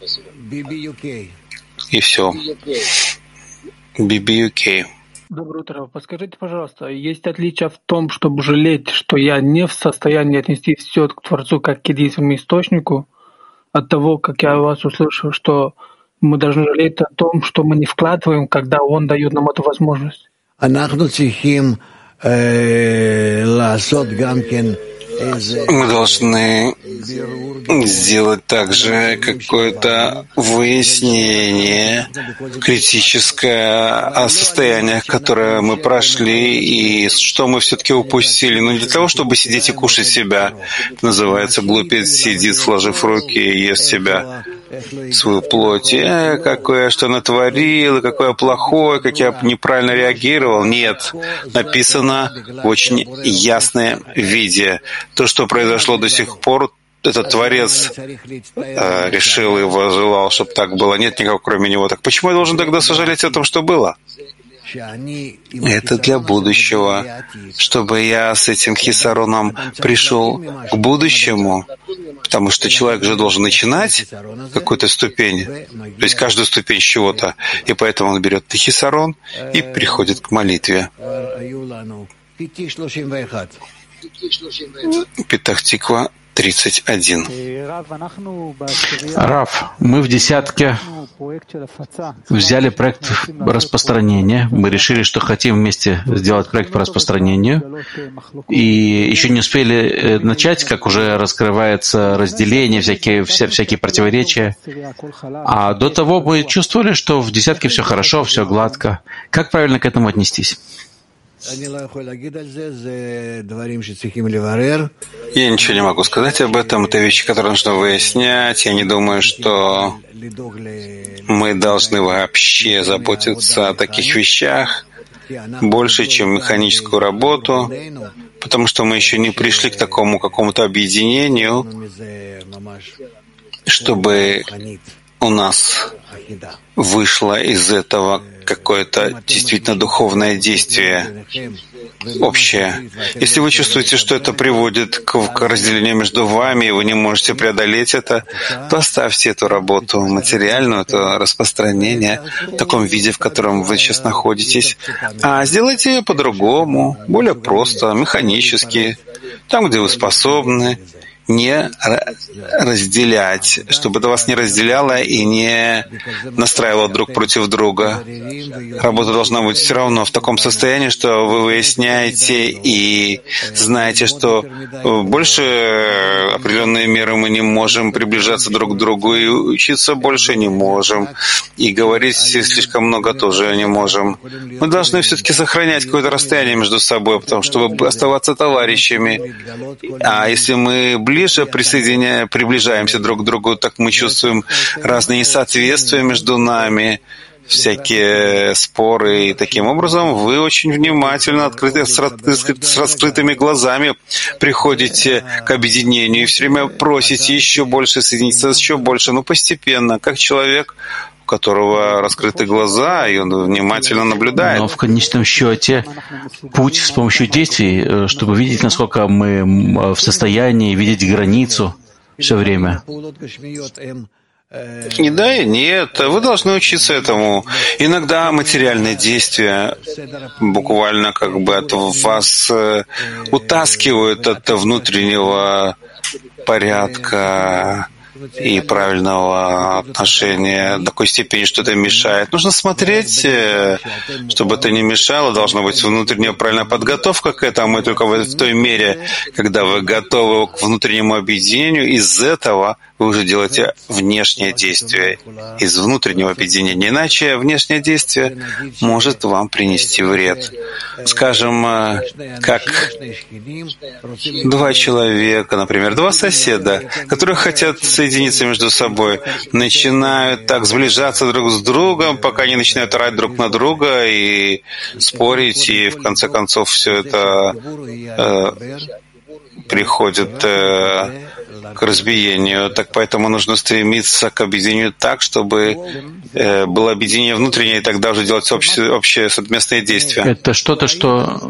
Speaker 1: И все. би би ю кей.
Speaker 16: Доброе утро. Подскажите, пожалуйста, есть отличие в том, чтобы жалеть, что я не в состоянии отнести все к Творцу как к единственному источнику, от того, как я вас услышал, что мы должны жалеть о том, что мы не вкладываем, когда Он дает нам эту возможность?
Speaker 1: Мы должны сделать также какое-то выяснение критическое о состояниях, которые мы прошли, и что мы все-таки упустили. Но не для того, чтобы сидеть и кушать себя. Это называется глупец сидит, сложив руки, и ест себя, свою плоть. Э, какое я что натворил, какое я плохое, как я неправильно реагировал. Нет. Написано в очень ясном виде. То, что произошло до сих пор, этот Творец э, решил и желал, чтобы так было. Нет никого, кроме него. Так почему я должен тогда сожалеть о том, что было? Это для будущего, чтобы я с этим хисароном пришел к будущему, потому что человек же должен начинать какую-то ступень, то есть каждую ступень с чего-то, и поэтому он берет хисарон и приходит к молитве. Петах Тиква тридцать один.
Speaker 2: Рав, мы в десятке взяли проект распространения. Мы решили, что хотим вместе сделать проект по распространению. И еще не успели начать, как уже раскрывается разделение, всякие, вся, всякие противоречия. А до того мы чувствовали, что в десятке все хорошо, все гладко. Как правильно к этому отнестись?
Speaker 1: Я ничего не могу сказать об этом. Это вещи, которые нужно выяснять. Я не думаю, что мы должны вообще заботиться о таких вещах больше, чем механическую работу, потому что мы еще не пришли к такому какому-то объединению, чтобы у нас вышло из этого какое-то действительно духовное действие общее. Если вы чувствуете, что это приводит к, к разделению между вами, и вы не можете преодолеть это, то оставьте эту работу материальную, это распространение в таком виде, в котором вы сейчас находитесь, а сделайте ее по-другому, более просто, механически, там, где вы способны, не разделять, чтобы это вас не разделяло и не настраивало друг против друга. Работа должна быть все равно в таком состоянии, что вы выясняете и знаете, что больше определенные меры мы не можем приближаться друг к другу, и учиться больше не можем, и говорить слишком много тоже не можем. Мы должны все-таки сохранять какое-то расстояние между собой, потому чтобы оставаться товарищами. А если мы ближе присоединяя, приближаемся друг к другу, так мы чувствуем разные несоответствия между нами, всякие споры. И таким образом вы очень внимательно, открыты, с раскрытыми глазами приходите к объединению и все время просите еще больше соединиться, еще больше, но постепенно, как человек, у которого раскрыты глаза, и он внимательно наблюдает.
Speaker 2: Но в конечном счете путь с помощью действий, чтобы видеть, насколько мы в состоянии видеть границу все время.
Speaker 1: И да, и нет. Вы должны учиться этому. Иногда материальные действия буквально как бы от вас утаскивают от внутреннего порядка и правильного отношения до такой степени, что это мешает. Нужно смотреть, чтобы это не мешало. Должна быть внутренняя правильная подготовка к этому. И только в той мере, когда вы готовы к внутреннему объединению, из этого вы уже делаете внешнее действие из внутреннего объединения. Иначе внешнее действие может вам принести вред. Скажем, как два человека, например, два соседа, которые хотят соединиться между собой, начинают так сближаться друг с другом, пока не начинают орать друг на друга и спорить, и в конце концов все это э, приходит э, к разбиению. Так поэтому нужно стремиться к объединению так, чтобы э, было объединение внутреннее, и тогда уже делать общее, общее совместное действие.
Speaker 2: Это что-то, что...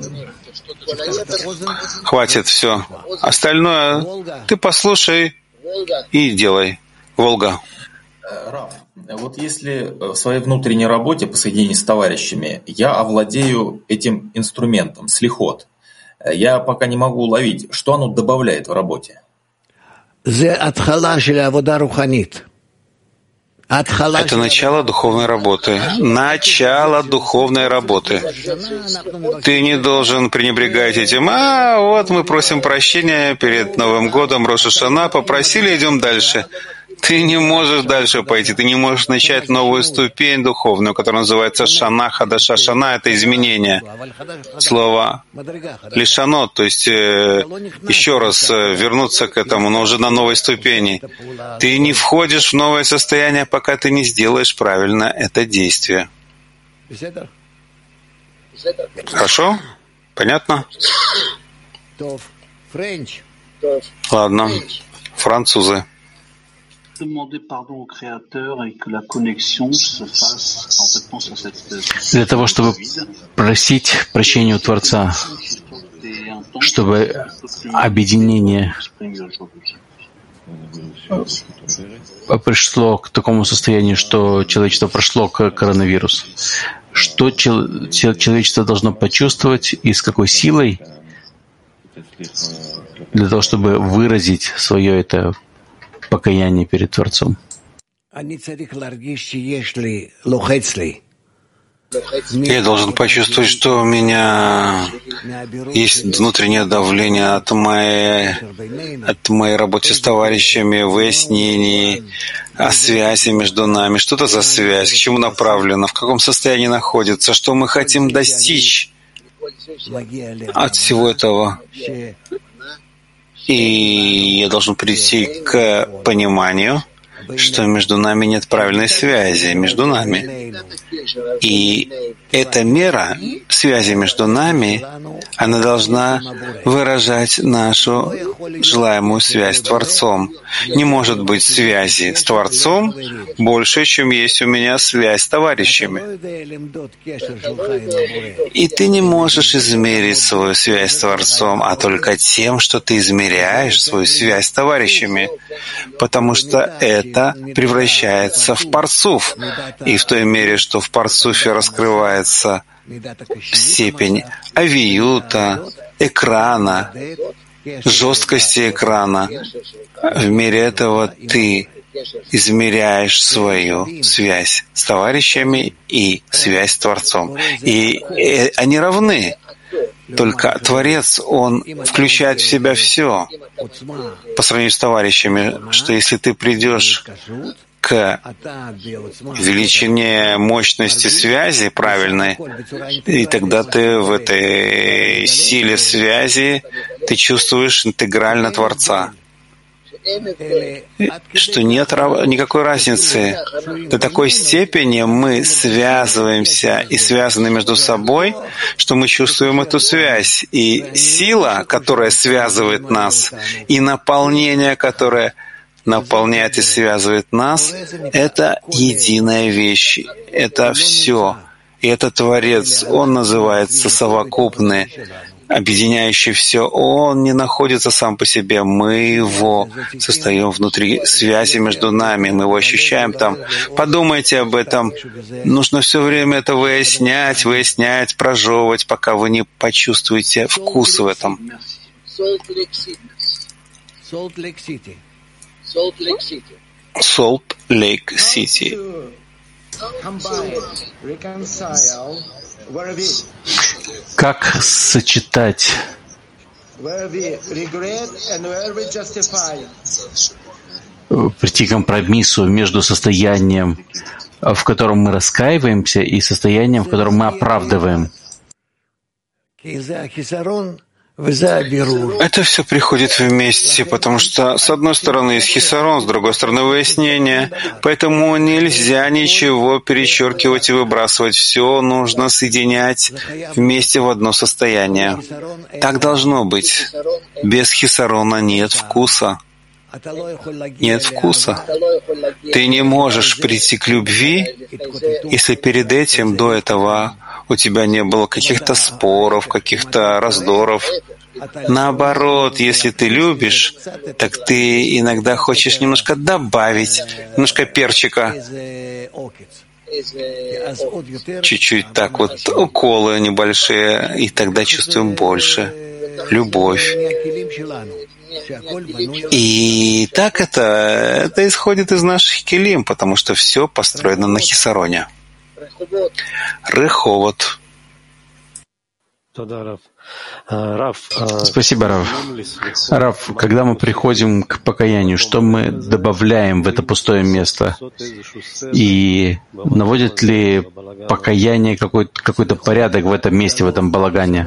Speaker 1: Хватит, все. Остальное ты послушай и делай. Волга.
Speaker 17: Раф, вот если в своей внутренней работе по соединению с товарищами я овладею этим инструментом, слихот, я пока не могу уловить, что оно добавляет в работе.
Speaker 1: Это начало духовной работы. Начало духовной работы. Ты не должен пренебрегать этим. А, вот мы просим прощения перед Новым годом, Рош ха-Шана, попросили, идем дальше. Ты не можешь дальше пойти, ты не можешь начать новую ступень духовную, которая называется Шана Хадаша. Шана — это изменение. Слово лишано, то есть э, еще раз э, вернуться к этому, но уже на новой ступени. Ты не входишь в новое состояние, пока ты не сделаешь правильно это действие. Хорошо? Понятно? Ладно. Французы.
Speaker 2: Для того, чтобы просить прощения у Творца, чтобы объединение пришло к такому состоянию, что человечество прошло к коронавирусу. Что человечество должно почувствовать и с какой силой для того, чтобы выразить свое это покаяние перед Творцом?
Speaker 1: Я должен почувствовать, что у меня есть внутреннее давление от моей, от моей работы с товарищами, выяснений о связи между нами. Что это за связь? К чему направлена? В каком состоянии находится? Что мы хотим достичь от всего этого? И я должен прийти к пониманию, что между нами нет правильной связи, между нами. И эта мера связи между нами, она должна выражать нашу желаемую связь с Творцом. Не может быть связи с Творцом больше, чем есть у меня связь с товарищами. И ты не можешь измерить свою связь с Творцом, а только тем, что ты измеряешь свою связь с товарищами, потому что это превращается в парцуф. И в той мере, что в парцуфе раскрывается степень авиюта, экрана, жесткости экрана, в мере этого ты измеряешь свою связь с товарищами и связь с Творцом. И они равны. Только Творец, Он включает в себя все по сравнению с товарищами, что если ты придешь к величине мощности связи правильной, и тогда ты в этой силе связи ты чувствуешь интегрально Творца. Что нет никакой разницы. До такой степени мы связываемся и связаны между собой, что мы чувствуем эту связь. И сила, которая связывает нас, и наполнение, которое наполняет и связывает нас, это единая вещь, это все. И это Творец, Он называется совокупный, объединяющий все. Он не находится сам по себе, мы его состаем внутри связи между нами, мы его ощущаем там. Подумайте об этом. Нужно все время это выяснять, выяснять, прожевывать, пока вы не почувствуете вкус в этом. Солт Лейк Сити.
Speaker 2: Как сочетать прийти к компромиссу между состоянием, в котором мы раскаиваемся, и состоянием, в котором мы оправдываем?
Speaker 1: Это все приходит вместе, потому что с одной стороны есть хисарон, с другой стороны выяснение, поэтому нельзя ничего перечеркивать и выбрасывать. Все нужно соединять вместе в одно состояние. Так должно быть. Без хисарона нет вкуса. Нет вкуса. Ты не можешь прийти к любви, если перед этим, до этого, у тебя не было каких-то споров, каких-то раздоров. Наоборот, если ты любишь, так ты иногда хочешь немножко добавить, немножко перчика. Чуть-чуть так вот, уколы небольшие, и тогда чувствуем больше. Любовь. И так это, это исходит из наших келим, потому что все построено на хисароне. Реховод.
Speaker 2: Спасибо, Рав. Рав, когда мы приходим к покаянию, что мы добавляем в это пустое место? И наводит ли покаяние какой-то, какой-то порядок в этом месте, в этом балагане?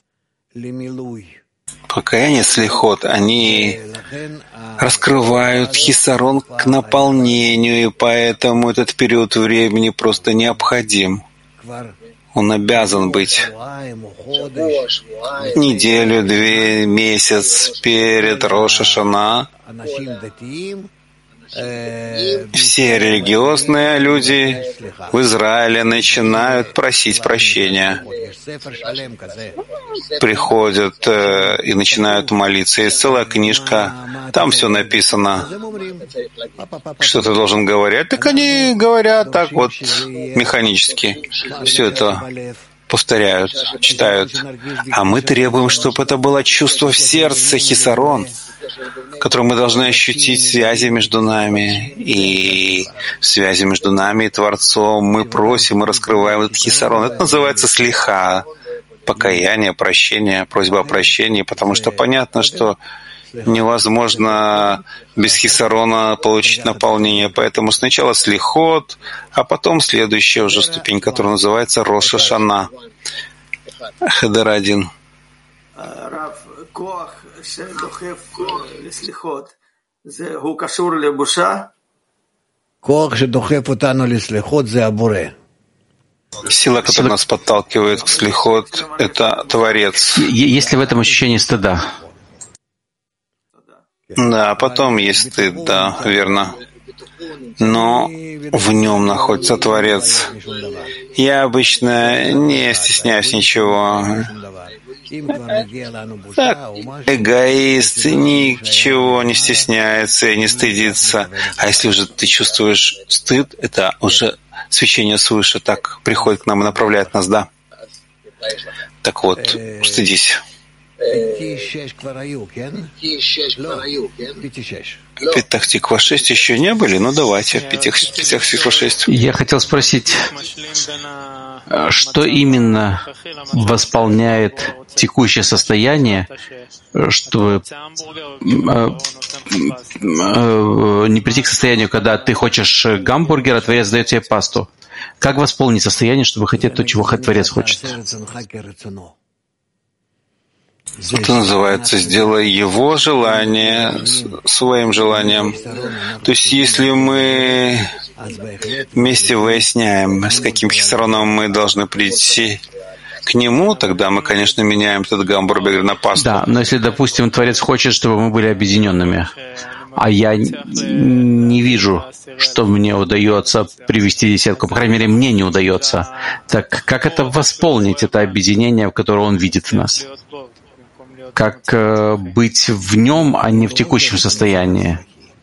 Speaker 1: Покаяние, слихот, они раскрывают хисарон к наполнению, и поэтому этот период времени просто необходим. Он обязан быть неделю, две, месяц перед Рош ха-Шана. Все религиозные люди в Израиле начинают просить прощения. Приходят э, и начинают молиться. Есть целая книжка, там все написано, что ты должен говорить. Так они говорят так вот механически. Все это повторяют, читают. А мы требуем, чтобы это было чувство в сердце, хисарон, которое мы должны ощутить в связи между нами. И в связи между нами и Творцом мы просим и раскрываем этот хисарон. Это называется слиха, покаяние, прощение, просьба о прощении, потому что понятно, что невозможно без хисарона получить наполнение. Поэтому сначала слихот, а потом следующая уже ступень, которая называется Рош ха-Шана. Хедер один. Сила, которая нас подталкивает к слихот, это Творец.
Speaker 2: Есть ли в этом ощущение стыда?
Speaker 1: Да, потом есть стыд, да, верно. Но в нем находится Творец. Я обычно не стесняюсь ничего. Так, эгоист ничего не стесняется и не стыдится. А если уже ты чувствуешь стыд, это уже свечение свыше так приходит к нам и направляет нас, да? Так вот, стыдись. Петах Тиква шесть еще не были? Ну давайте, Петах Тиква шесть.
Speaker 2: Я хотел спросить, что именно восполняет текущее состояние, чтобы не прийти к состоянию, когда ты хочешь гамбургер, а Творец дает тебе пасту? Как восполнить состояние, чтобы хотеть то, чего Творец хочет?
Speaker 1: Это называется «сделай его желание своим желанием». То есть если мы вместе выясняем, с каким хисароном мы должны прийти к нему, тогда мы, конечно, меняем этот гамбургер на пасту.
Speaker 2: Да, но если, допустим, Творец хочет, чтобы мы были объединенными, а я не вижу, что мне удается привести десятку. По крайней мере, мне не удается. Так как это восполнить, это объединение, в которое он видит в нас? Как э, быть в нем, а не в текущем состоянии?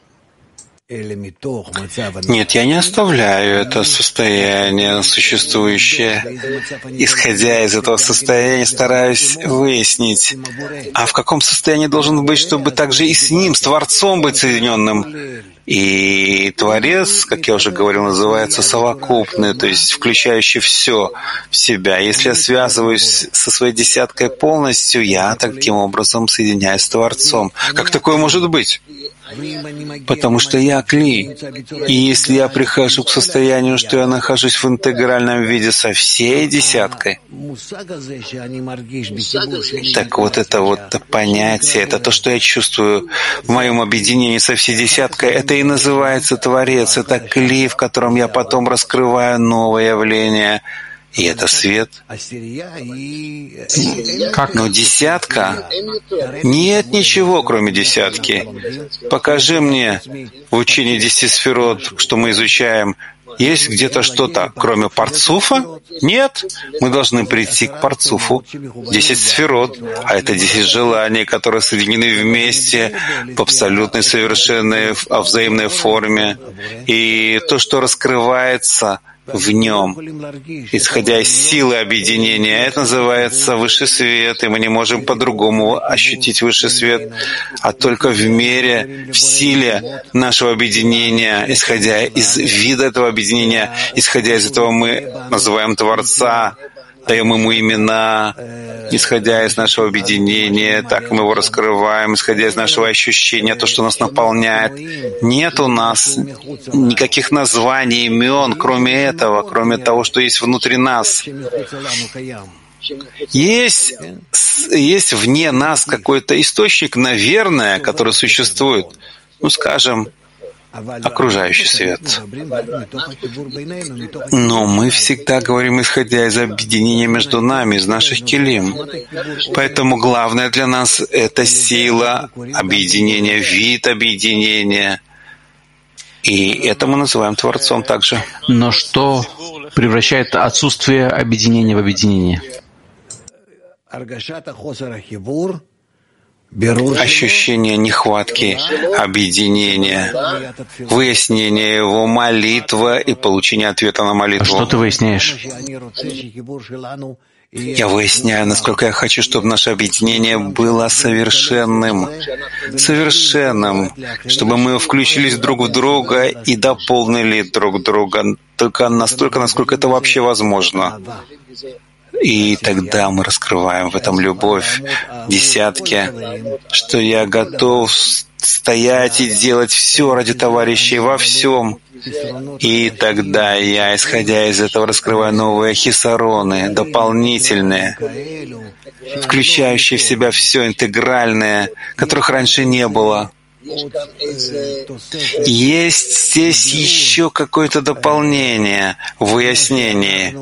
Speaker 1: Нет, я не оставляю это состояние существующее. Исходя из этого состояния, стараюсь выяснить, а в каком состоянии должен быть, чтобы также и с ним, с Творцом быть соединенным. И Творец, как я уже говорил, называется совокупный, то есть включающий все в себя. Если я связываюсь со своей десяткой полностью, я таким образом соединяюсь с Творцом. Как такое может быть? Потому что я кли. И если я прихожу к состоянию, что я нахожусь в интегральном виде со всей десяткой, так вот это вот понятие, это то, что я чувствую в моем объединении со всей десяткой, это и называется Творец, это кли, в котором я потом раскрываю новое явление. И это свет.
Speaker 2: Как?
Speaker 1: Но десятка? Нет ничего, кроме десятки. Покажи мне в учении десяти сферот, что мы изучаем, есть где-то что-то, кроме парцуфа? Нет. Мы должны прийти к парцуфу. Десять сферот, а это десять желаний, которые соединены вместе в абсолютной, совершенной, взаимной форме. И то, что раскрывается в нем, исходя из силы объединения. Это называется высший свет, и мы не можем по-другому ощутить высший свет, а только в мере, в силе нашего объединения, исходя из вида этого объединения, исходя из этого мы называем Творца, даем ему имена, исходя из нашего объединения, так мы его раскрываем, исходя из нашего ощущения, то, что нас наполняет. Нет у нас никаких названий, имен, кроме этого, кроме того, что есть внутри нас. Есть, есть вне нас какой-то источник, наверное, который существует. Ну, скажем, окружающий свет. Но мы всегда говорим, исходя из объединения между нами, из наших келим. Поэтому главное для нас — это сила объединения, вид объединения. И это мы называем Творцом также.
Speaker 2: Но что превращает отсутствие объединения в объединение?
Speaker 1: Ощущение нехватки объединения, выяснение его, молитва и получение ответа на молитву.
Speaker 2: А что ты выясняешь?
Speaker 1: Я выясняю, насколько я хочу, чтобы наше объединение было совершенным, совершенным, чтобы мы включились друг в друга и дополнили друг друга, только настолько, насколько это вообще возможно. И тогда мы раскрываем в этом любовь десятки, что я готов стоять и делать все ради товарищей во всем. И тогда я, исходя из этого, раскрываю новые хисароны, дополнительные, включающие в себя все интегральное, которых раньше не было. Есть здесь еще какое-то дополнение в выяснении.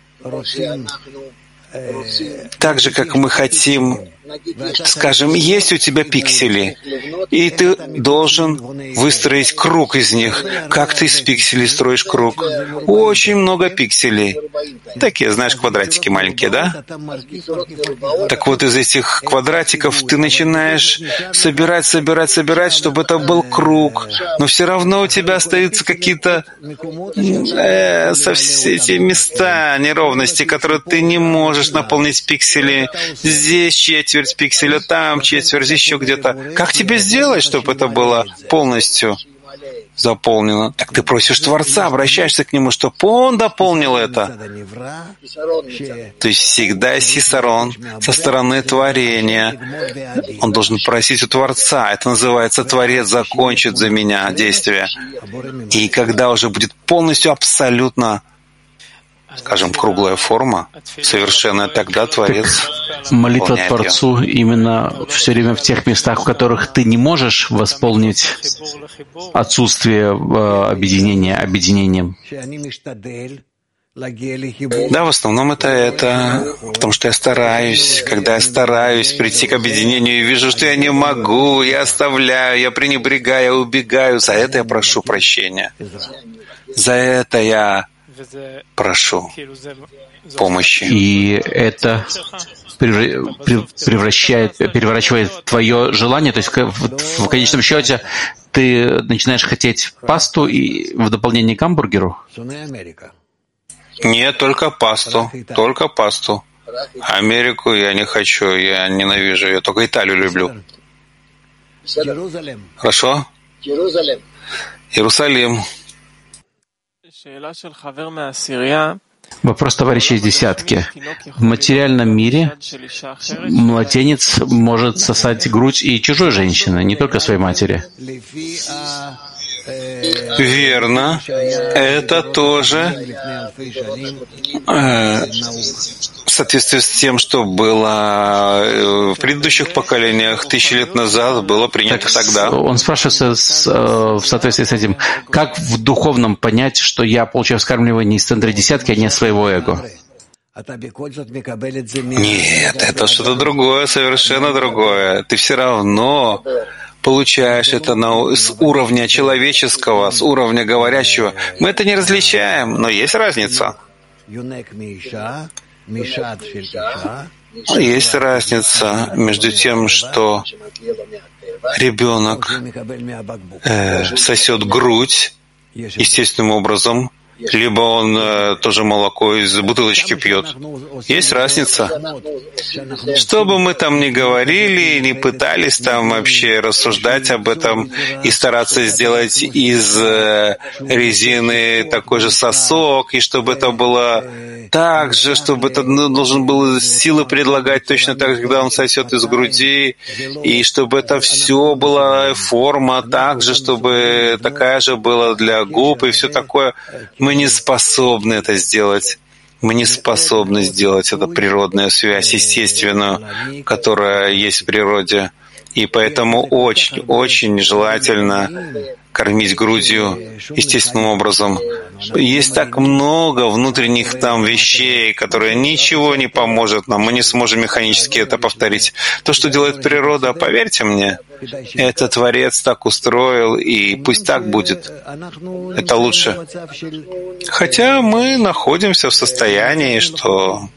Speaker 1: Так же, как мы хотим, скажем, есть у тебя пиксели, и ты должен выстроить круг из них. Как ты из пикселей строишь круг? Очень много пикселей. Такие, знаешь, квадратики маленькие, да? Так вот, из этих квадратиков ты начинаешь собирать, собирать, собирать, чтобы это был круг. Но все равно у тебя остаются какие-то э, со все эти места, неровности, которые ты не можешь наполнить пиксели. Здесь четверть пикселя, там четверть, еще где-то. Как тебе сделать, чтобы это было полностью заполнено? Так ты просишь Творца, обращаешься к Нему, чтобы Он дополнил это. То есть всегда сисарон со стороны творения. Он должен просить у Творца. Это называется «Творец закончит за меня действие». И когда уже будет полностью, абсолютно, скажем, круглая форма, совершенная, тогда Творец
Speaker 2: молитва Творцу ее. Именно все время в тех местах, в которых ты не можешь восполнить отсутствие э, объединения объединением.
Speaker 1: Да, в основном это это, потому что я стараюсь, когда я стараюсь прийти к объединению и вижу, что я не могу, я оставляю, я пренебрегаю, я убегаю, за это я прошу прощения. За это я прошу помощи.
Speaker 2: И это превращает, переворачивает твое желание, то есть в, в конечном счете ты начинаешь хотеть пасту и в дополнение к гамбургеру?
Speaker 1: Нет, только пасту, только пасту. Америку я не хочу, я ненавижу, я только Италию люблю. Хорошо? Иерусалим.
Speaker 2: Вопрос товарища из десятки. В материальном мире младенец может сосать грудь и чужой женщины, не только своей матери.
Speaker 1: Верно. Это тоже э, в соответствии с тем, что было в предыдущих поколениях тысячи лет назад, было принято так, тогда.
Speaker 2: Он спрашивает с, в соответствии с этим, как в духовном понять, что я получаю вскармливание из центра десятки, а не своего эго?
Speaker 1: Нет, это что-то другое, совершенно другое. Ты все равно получаешь это на, с уровня человеческого, с уровня говорящего. Мы это не различаем, но есть разница. Есть разница между тем, что ребенок э, сосет грудь естественным образом, либо он э, тоже молоко из бутылочки пьет. Есть разница. Что бы мы там ни говорили, ни пытались там вообще рассуждать об этом и стараться сделать из э, резины такой же сосок, и чтобы это было так же, чтобы это ну, должен был силы предлагать точно так же, когда он сосет из груди, и чтобы это все была форма так же, чтобы такая же была для губ и все такое. Мы не способны это сделать. Мы не способны сделать эту природную связь, естественную, которая есть в природе. И поэтому очень, очень желательно кормить грудью естественным образом. Есть так много внутренних там вещей, которые ничего не поможет нам. Мы не сможем механически это повторить. То, что делает природа, поверьте мне, это Творец так устроил, и пусть так будет. Это лучше. Хотя мы находимся в состоянии, что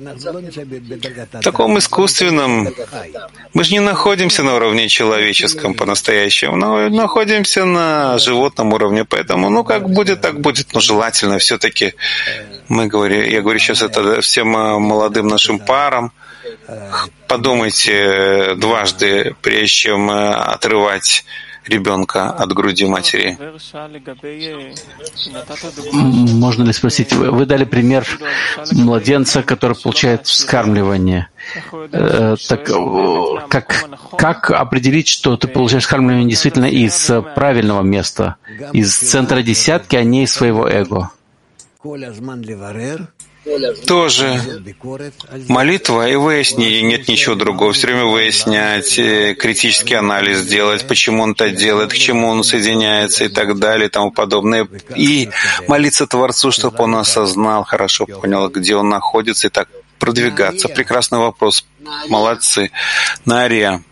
Speaker 1: в таком искусственном... Мы же не находимся на уровне человеческом по-настоящему, но находимся на животном уровне, поэтому, ну, как будет, так будет. Но желательно все-таки, мы говорим, я говорю сейчас это всем молодым нашим парам, подумайте дважды, прежде чем отрывать ребенка от груди матери.
Speaker 2: Можно ли спросить, вы, вы дали пример младенца, который получает вскармливание. Э, так как, как определить, что ты получаешь вскармливание действительно из правильного места, из центра десятки, а не из своего эго?
Speaker 1: Тоже молитва и выяснение, нет ничего другого. Все время выяснять, критический анализ делать, почему он это делает, к чему он соединяется и так далее и тому подобное. И молиться Творцу, чтобы он осознал, хорошо понял, где он находится, и так продвигаться. Прекрасный вопрос. Молодцы. Нария.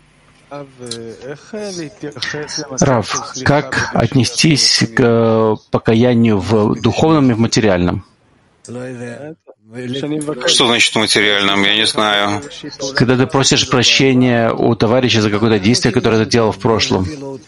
Speaker 2: Рав, как отнестись к покаянию в духовном и в материальном?
Speaker 1: Что значит материальном? Я не знаю.
Speaker 2: Когда ты просишь прощения у товарища за какое-то действие, которое ты делал в прошлом.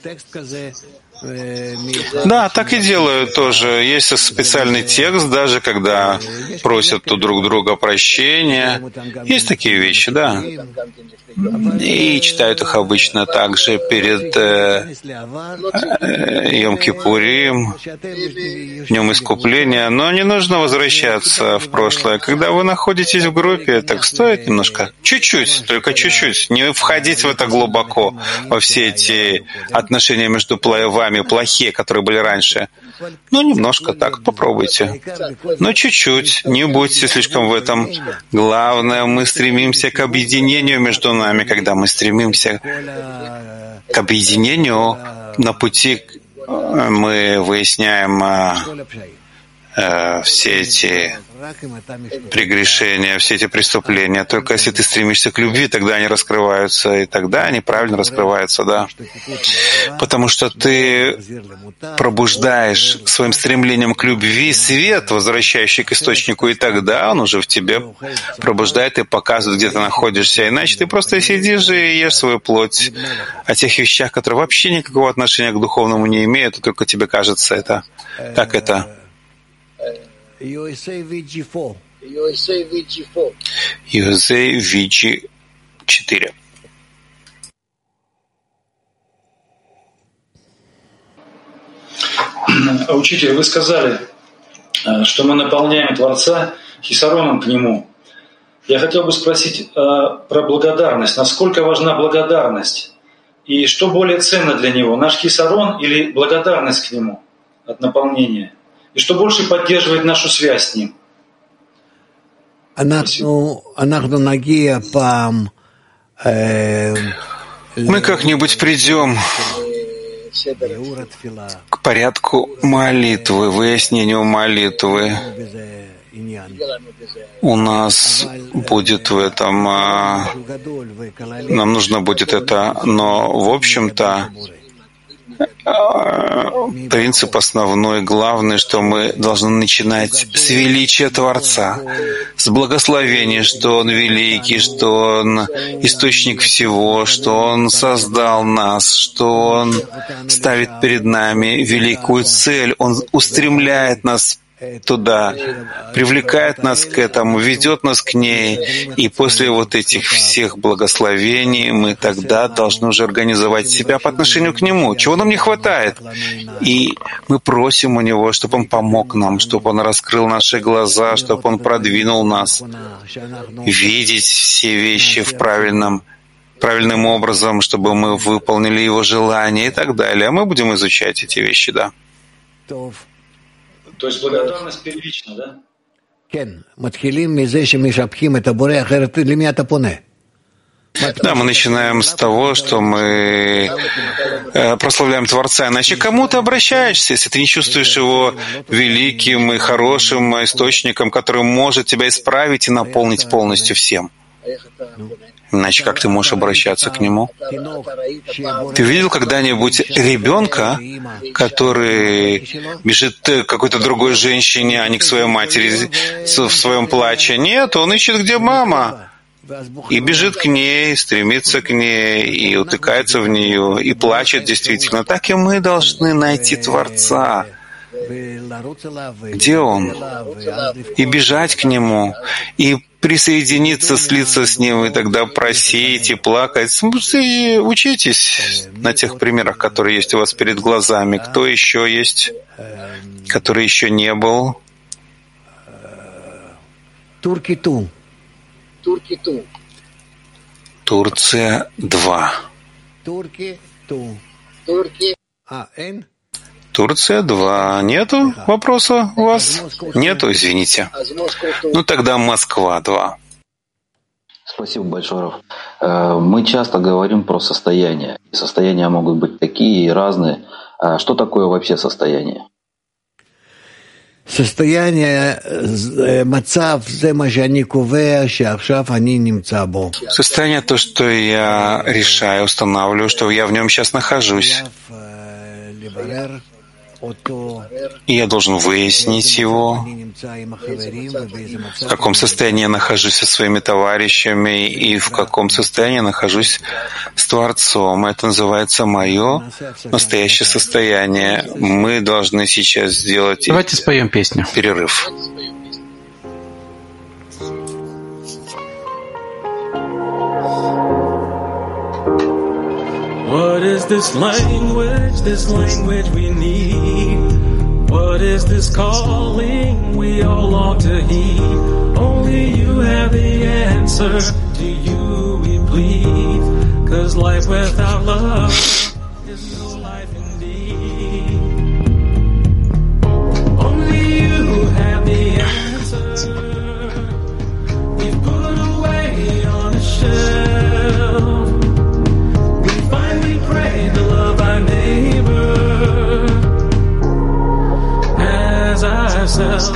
Speaker 1: Да, так и делают тоже. Есть специальный текст, даже когда просят друг друга прощения. Есть такие вещи, да. И читают их обычно также перед э, э, Йом-Кипурим, Днем Искупления. Но не нужно возвращаться в прошлое. Когда вы находитесь в группе, так стоит немножко, чуть-чуть, только чуть-чуть, не входить в это глубоко, во все эти отношения между вами, плохие, которые были раньше. Ну, немножко так, попробуйте. Но чуть-чуть, не будьте слишком в этом. Главное, мы стремимся к объединению между нами. Когда мы стремимся к объединению, на пути мы выясняем э, все эти прегрешения, все эти преступления. Только если ты стремишься к любви, тогда они раскрываются, и тогда они правильно раскрываются, да. Потому что ты пробуждаешь своим стремлением к любви свет, возвращающий к источнику, и тогда он уже в тебе пробуждает и показывает, где ты находишься. Иначе ты просто сидишь и ешь свою плоть о тех вещах, которые вообще никакого отношения к духовному не имеют, и только тебе кажется это. Как это? ю эс эй ви джи четыре.
Speaker 18: Учитель, вы сказали, что мы наполняем Творца хисароном к Нему. Я хотел бы спросить про благодарность. Насколько важна благодарность? И что более ценно для Него, наш хисарон или благодарность к Нему от наполнения? И что больше поддерживает нашу связь с Ним?
Speaker 1: Мы как-нибудь придем к порядку молитвы, выяснению молитвы. У нас будет в этом, нам нужно будет это, но в общем-то принцип основной, главный, что мы должны начинать с величия Творца, с благословения, что Он великий, что Он источник всего, что Он создал нас, что Он ставит перед нами великую цель, Он устремляет нас туда, привлекает нас к этому, ведет нас к ней. И после вот этих всех благословений мы тогда должны уже организовать себя по отношению к Нему. Чего нам не хватает? И мы просим у Него, чтобы Он помог нам, чтобы Он раскрыл наши глаза, чтобы Он продвинул нас, видеть все вещи в правильном, правильным образом, чтобы мы выполнили Его желания и так далее. А мы будем изучать эти вещи, да.
Speaker 18: То есть благодарность первична, да?
Speaker 1: Да, мы начинаем с того, что мы э, прославляем Творца. Иначе к кому ты обращаешься, если ты не чувствуешь Его великим и хорошим источником, который может тебя исправить и наполнить полностью всем? Иначе как ты можешь обращаться к Нему? Ты видел когда-нибудь ребенка, который бежит к какой-то другой женщине, а не к своей матери в своем плаче? Нет, он ищет, где мама. И бежит к ней, стремится к ней, и утыкается в нее, и плачет действительно. Так и мы должны найти Творца. Где Он? И бежать к Нему, и присоединиться, слиться с Ним, и тогда просить и плакать. И учитесь на тех примерах, которые есть у вас перед глазами. Кто еще есть, который еще не был?
Speaker 3: Турки-ту. Турки-ту.
Speaker 1: Турция два.
Speaker 3: Турки-ту. Турки. А, Н?
Speaker 1: Турция два. Нету вопроса у вас? Нету, извините. Ну тогда Москва два.
Speaker 15: Спасибо большое, Раф. Мы часто говорим про состояния. Состояния могут быть такие и разные. Что такое вообще состояние?
Speaker 3: Состояние,
Speaker 1: Состояние то, что я решаю, устанавливаю, что я в нем сейчас нахожусь. И я должен выяснить его, в каком состоянии я нахожусь со своими товарищами и в каком состоянии я нахожусь с Творцом. Это называется мое настоящее состояние. Мы должны сейчас сделать
Speaker 2: Давайте споем песню.
Speaker 1: Перерыв.
Speaker 19: What is this language, this language we need? What is this calling we all long to heed? Only you have the answer, to you we plead. Cause life without love is no life indeed. Only you have the answer, we've put away on a shelf. To love our neighbor as ourselves.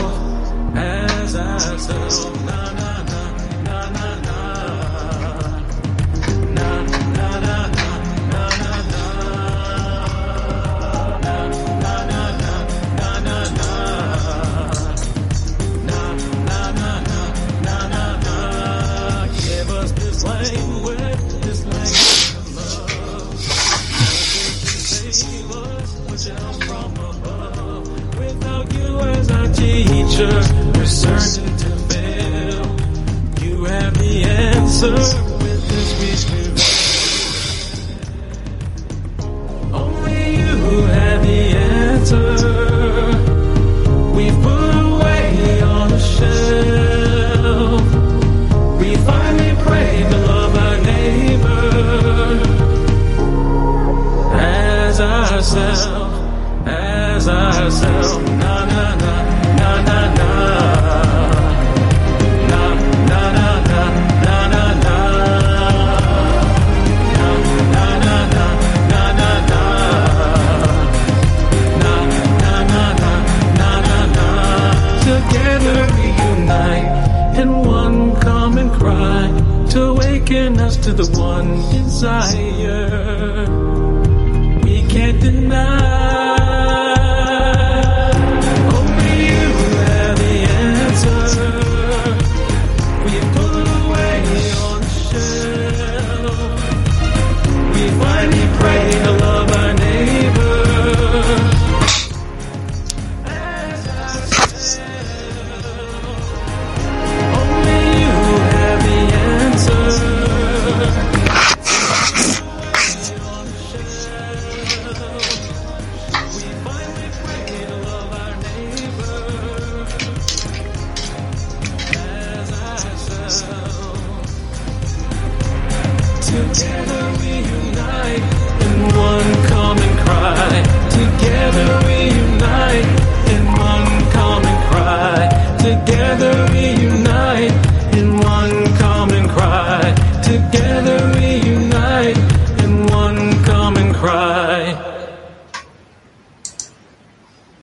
Speaker 19: awaken us to the one desire. We can't deny